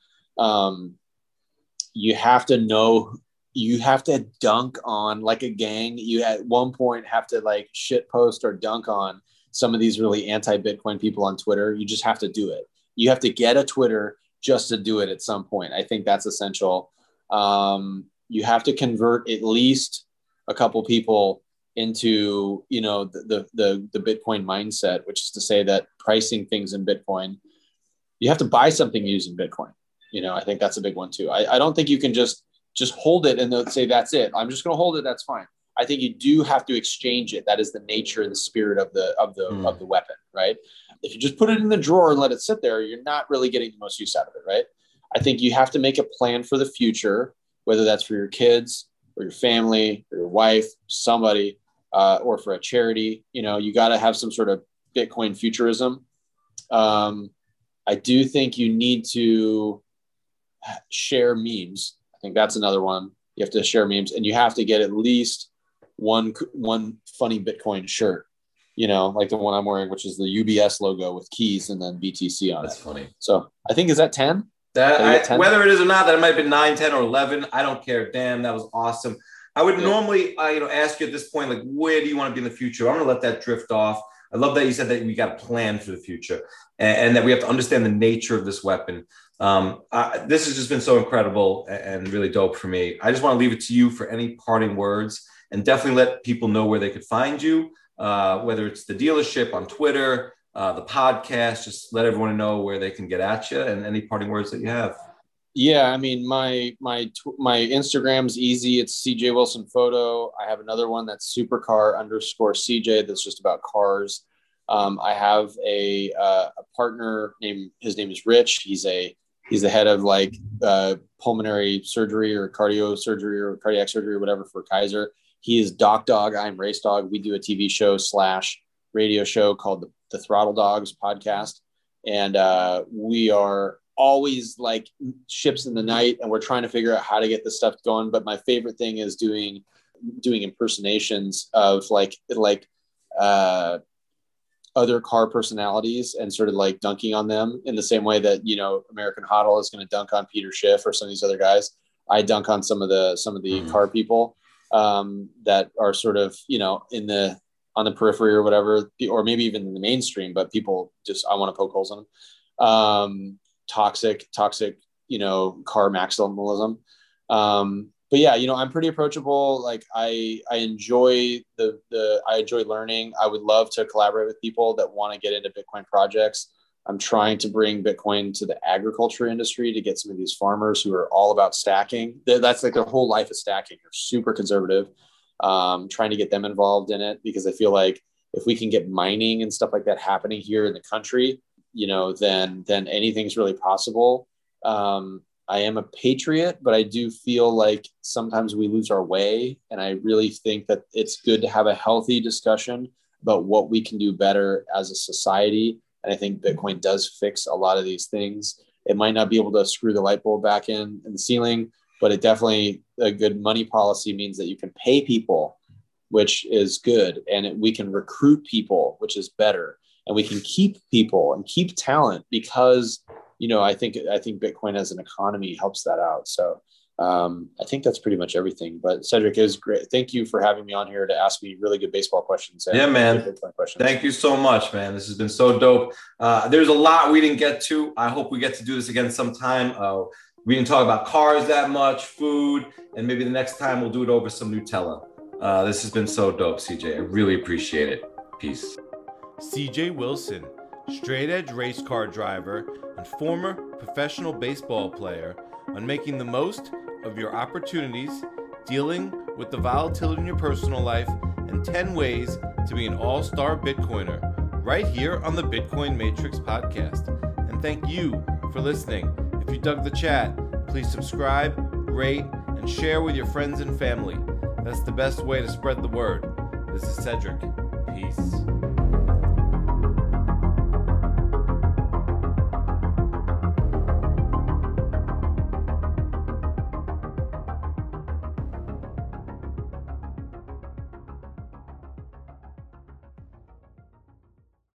You have to know, you have to dunk on like a gang. You at one point have to shit post or dunk on some of these really anti-Bitcoin people on Twitter. You just have to do it. You have to get a Twitter just to do it at some point. I think that's essential. You have to convert at least a couple people into, the Bitcoin mindset, which is to say that pricing things in Bitcoin, you have to buy something using Bitcoin. I think that's a big one too. I don't think you can just hold it and they'll say, that's it. I'm just going to hold it. That's fine. I think you do have to exchange it. That is the nature and the spirit of the weapon, right? If you just put it in the drawer and let it sit there, you're not really getting the most use out of it, right? I think you have to make a plan for the future, whether that's for your kids or your family or your wife, somebody, or for a charity. You got to have some sort of Bitcoin futurism. I do think you need to share memes. I think that's another one. You have to share memes, and you have to get at least one funny Bitcoin shirt, like the one I'm wearing, which is the UBS logo with keys and then BTC on it. That's funny. So I think, is that 10? Whether it is or not, that it might have been 9, 10, or 11. I don't care. Damn, that was awesome. I would normally, ask you at this point, where do you want to be in the future? I'm going to let that drift off. I love that you said that we got a plan for the future and that we have to understand the nature of this weapon. This has just been so incredible and really dope for me. I just want to leave it to you for any parting words, and definitely let people know where they could find you, whether it's the dealership on Twitter, the podcast. Just let everyone know where they can get at you, and any parting words that you have. Yeah, I mean, my Instagram's easy. It's CJ Wilson Photo. I have another one that's supercar_CJ. That's just about cars. I have a partner his name is Rich. He's the head of pulmonary surgery or cardio surgery or cardiac surgery or whatever for Kaiser. He is Doc Dog. I'm Race Dog. We do a TV show / radio show called the Throttle Dogs podcast. And we are always like ships in the night, and we're trying to figure out how to get this stuff going. But my favorite thing is doing impersonations of other car personalities and sort of dunking on them in the same way that, American Hodl is going to dunk on Peter Schiff or some of these other guys. I dunk on some of the car people that are sort of, on the periphery or whatever, or maybe even in the mainstream, but people just, I want to poke holes in them. Toxic, car maximalism. But yeah, I'm pretty approachable. I enjoy I enjoy learning. I would love to collaborate with people that want to get into Bitcoin projects. I'm trying to bring Bitcoin to the agriculture industry to get some of these farmers who are all about stacking. That's their whole life is stacking. They're super conservative. Trying to get them involved in it, because I feel like if we can get mining and stuff like that happening here in the country, then anything's really possible. I am a patriot, but I do feel like sometimes we lose our way. And I really think that it's good to have a healthy discussion about what we can do better as a society. And I think Bitcoin does fix a lot of these things. It might not be able to screw the light bulb back in the ceiling, but it definitely, a good money policy means that you can pay people, which is good. And we can recruit people, which is better. And we can keep people and keep talent because, I think Bitcoin as an economy helps that out. So I think that's pretty much everything. But Cedric, it was great. Thank you for having me on here to ask me really good baseball questions. Yeah, man. Thank you so much, man. This has been so dope. There's a lot we didn't get to. I hope we get to do this again sometime. We didn't talk about cars that much, food, and maybe the next time we'll do it over some Nutella. This has been so dope, CJ. I really appreciate it. Peace. CJ Wilson, straight edge race car driver and former professional baseball player, on making the most of your opportunities, dealing with the volatility in your personal life, and 10 ways to be an all-star Bitcoiner, right here on the Bitcoin Matrix podcast. And thank you for listening. If you dug the chat, please subscribe, rate, and share with your friends and family. That's the best way to spread the word. This is Cedric. Peace.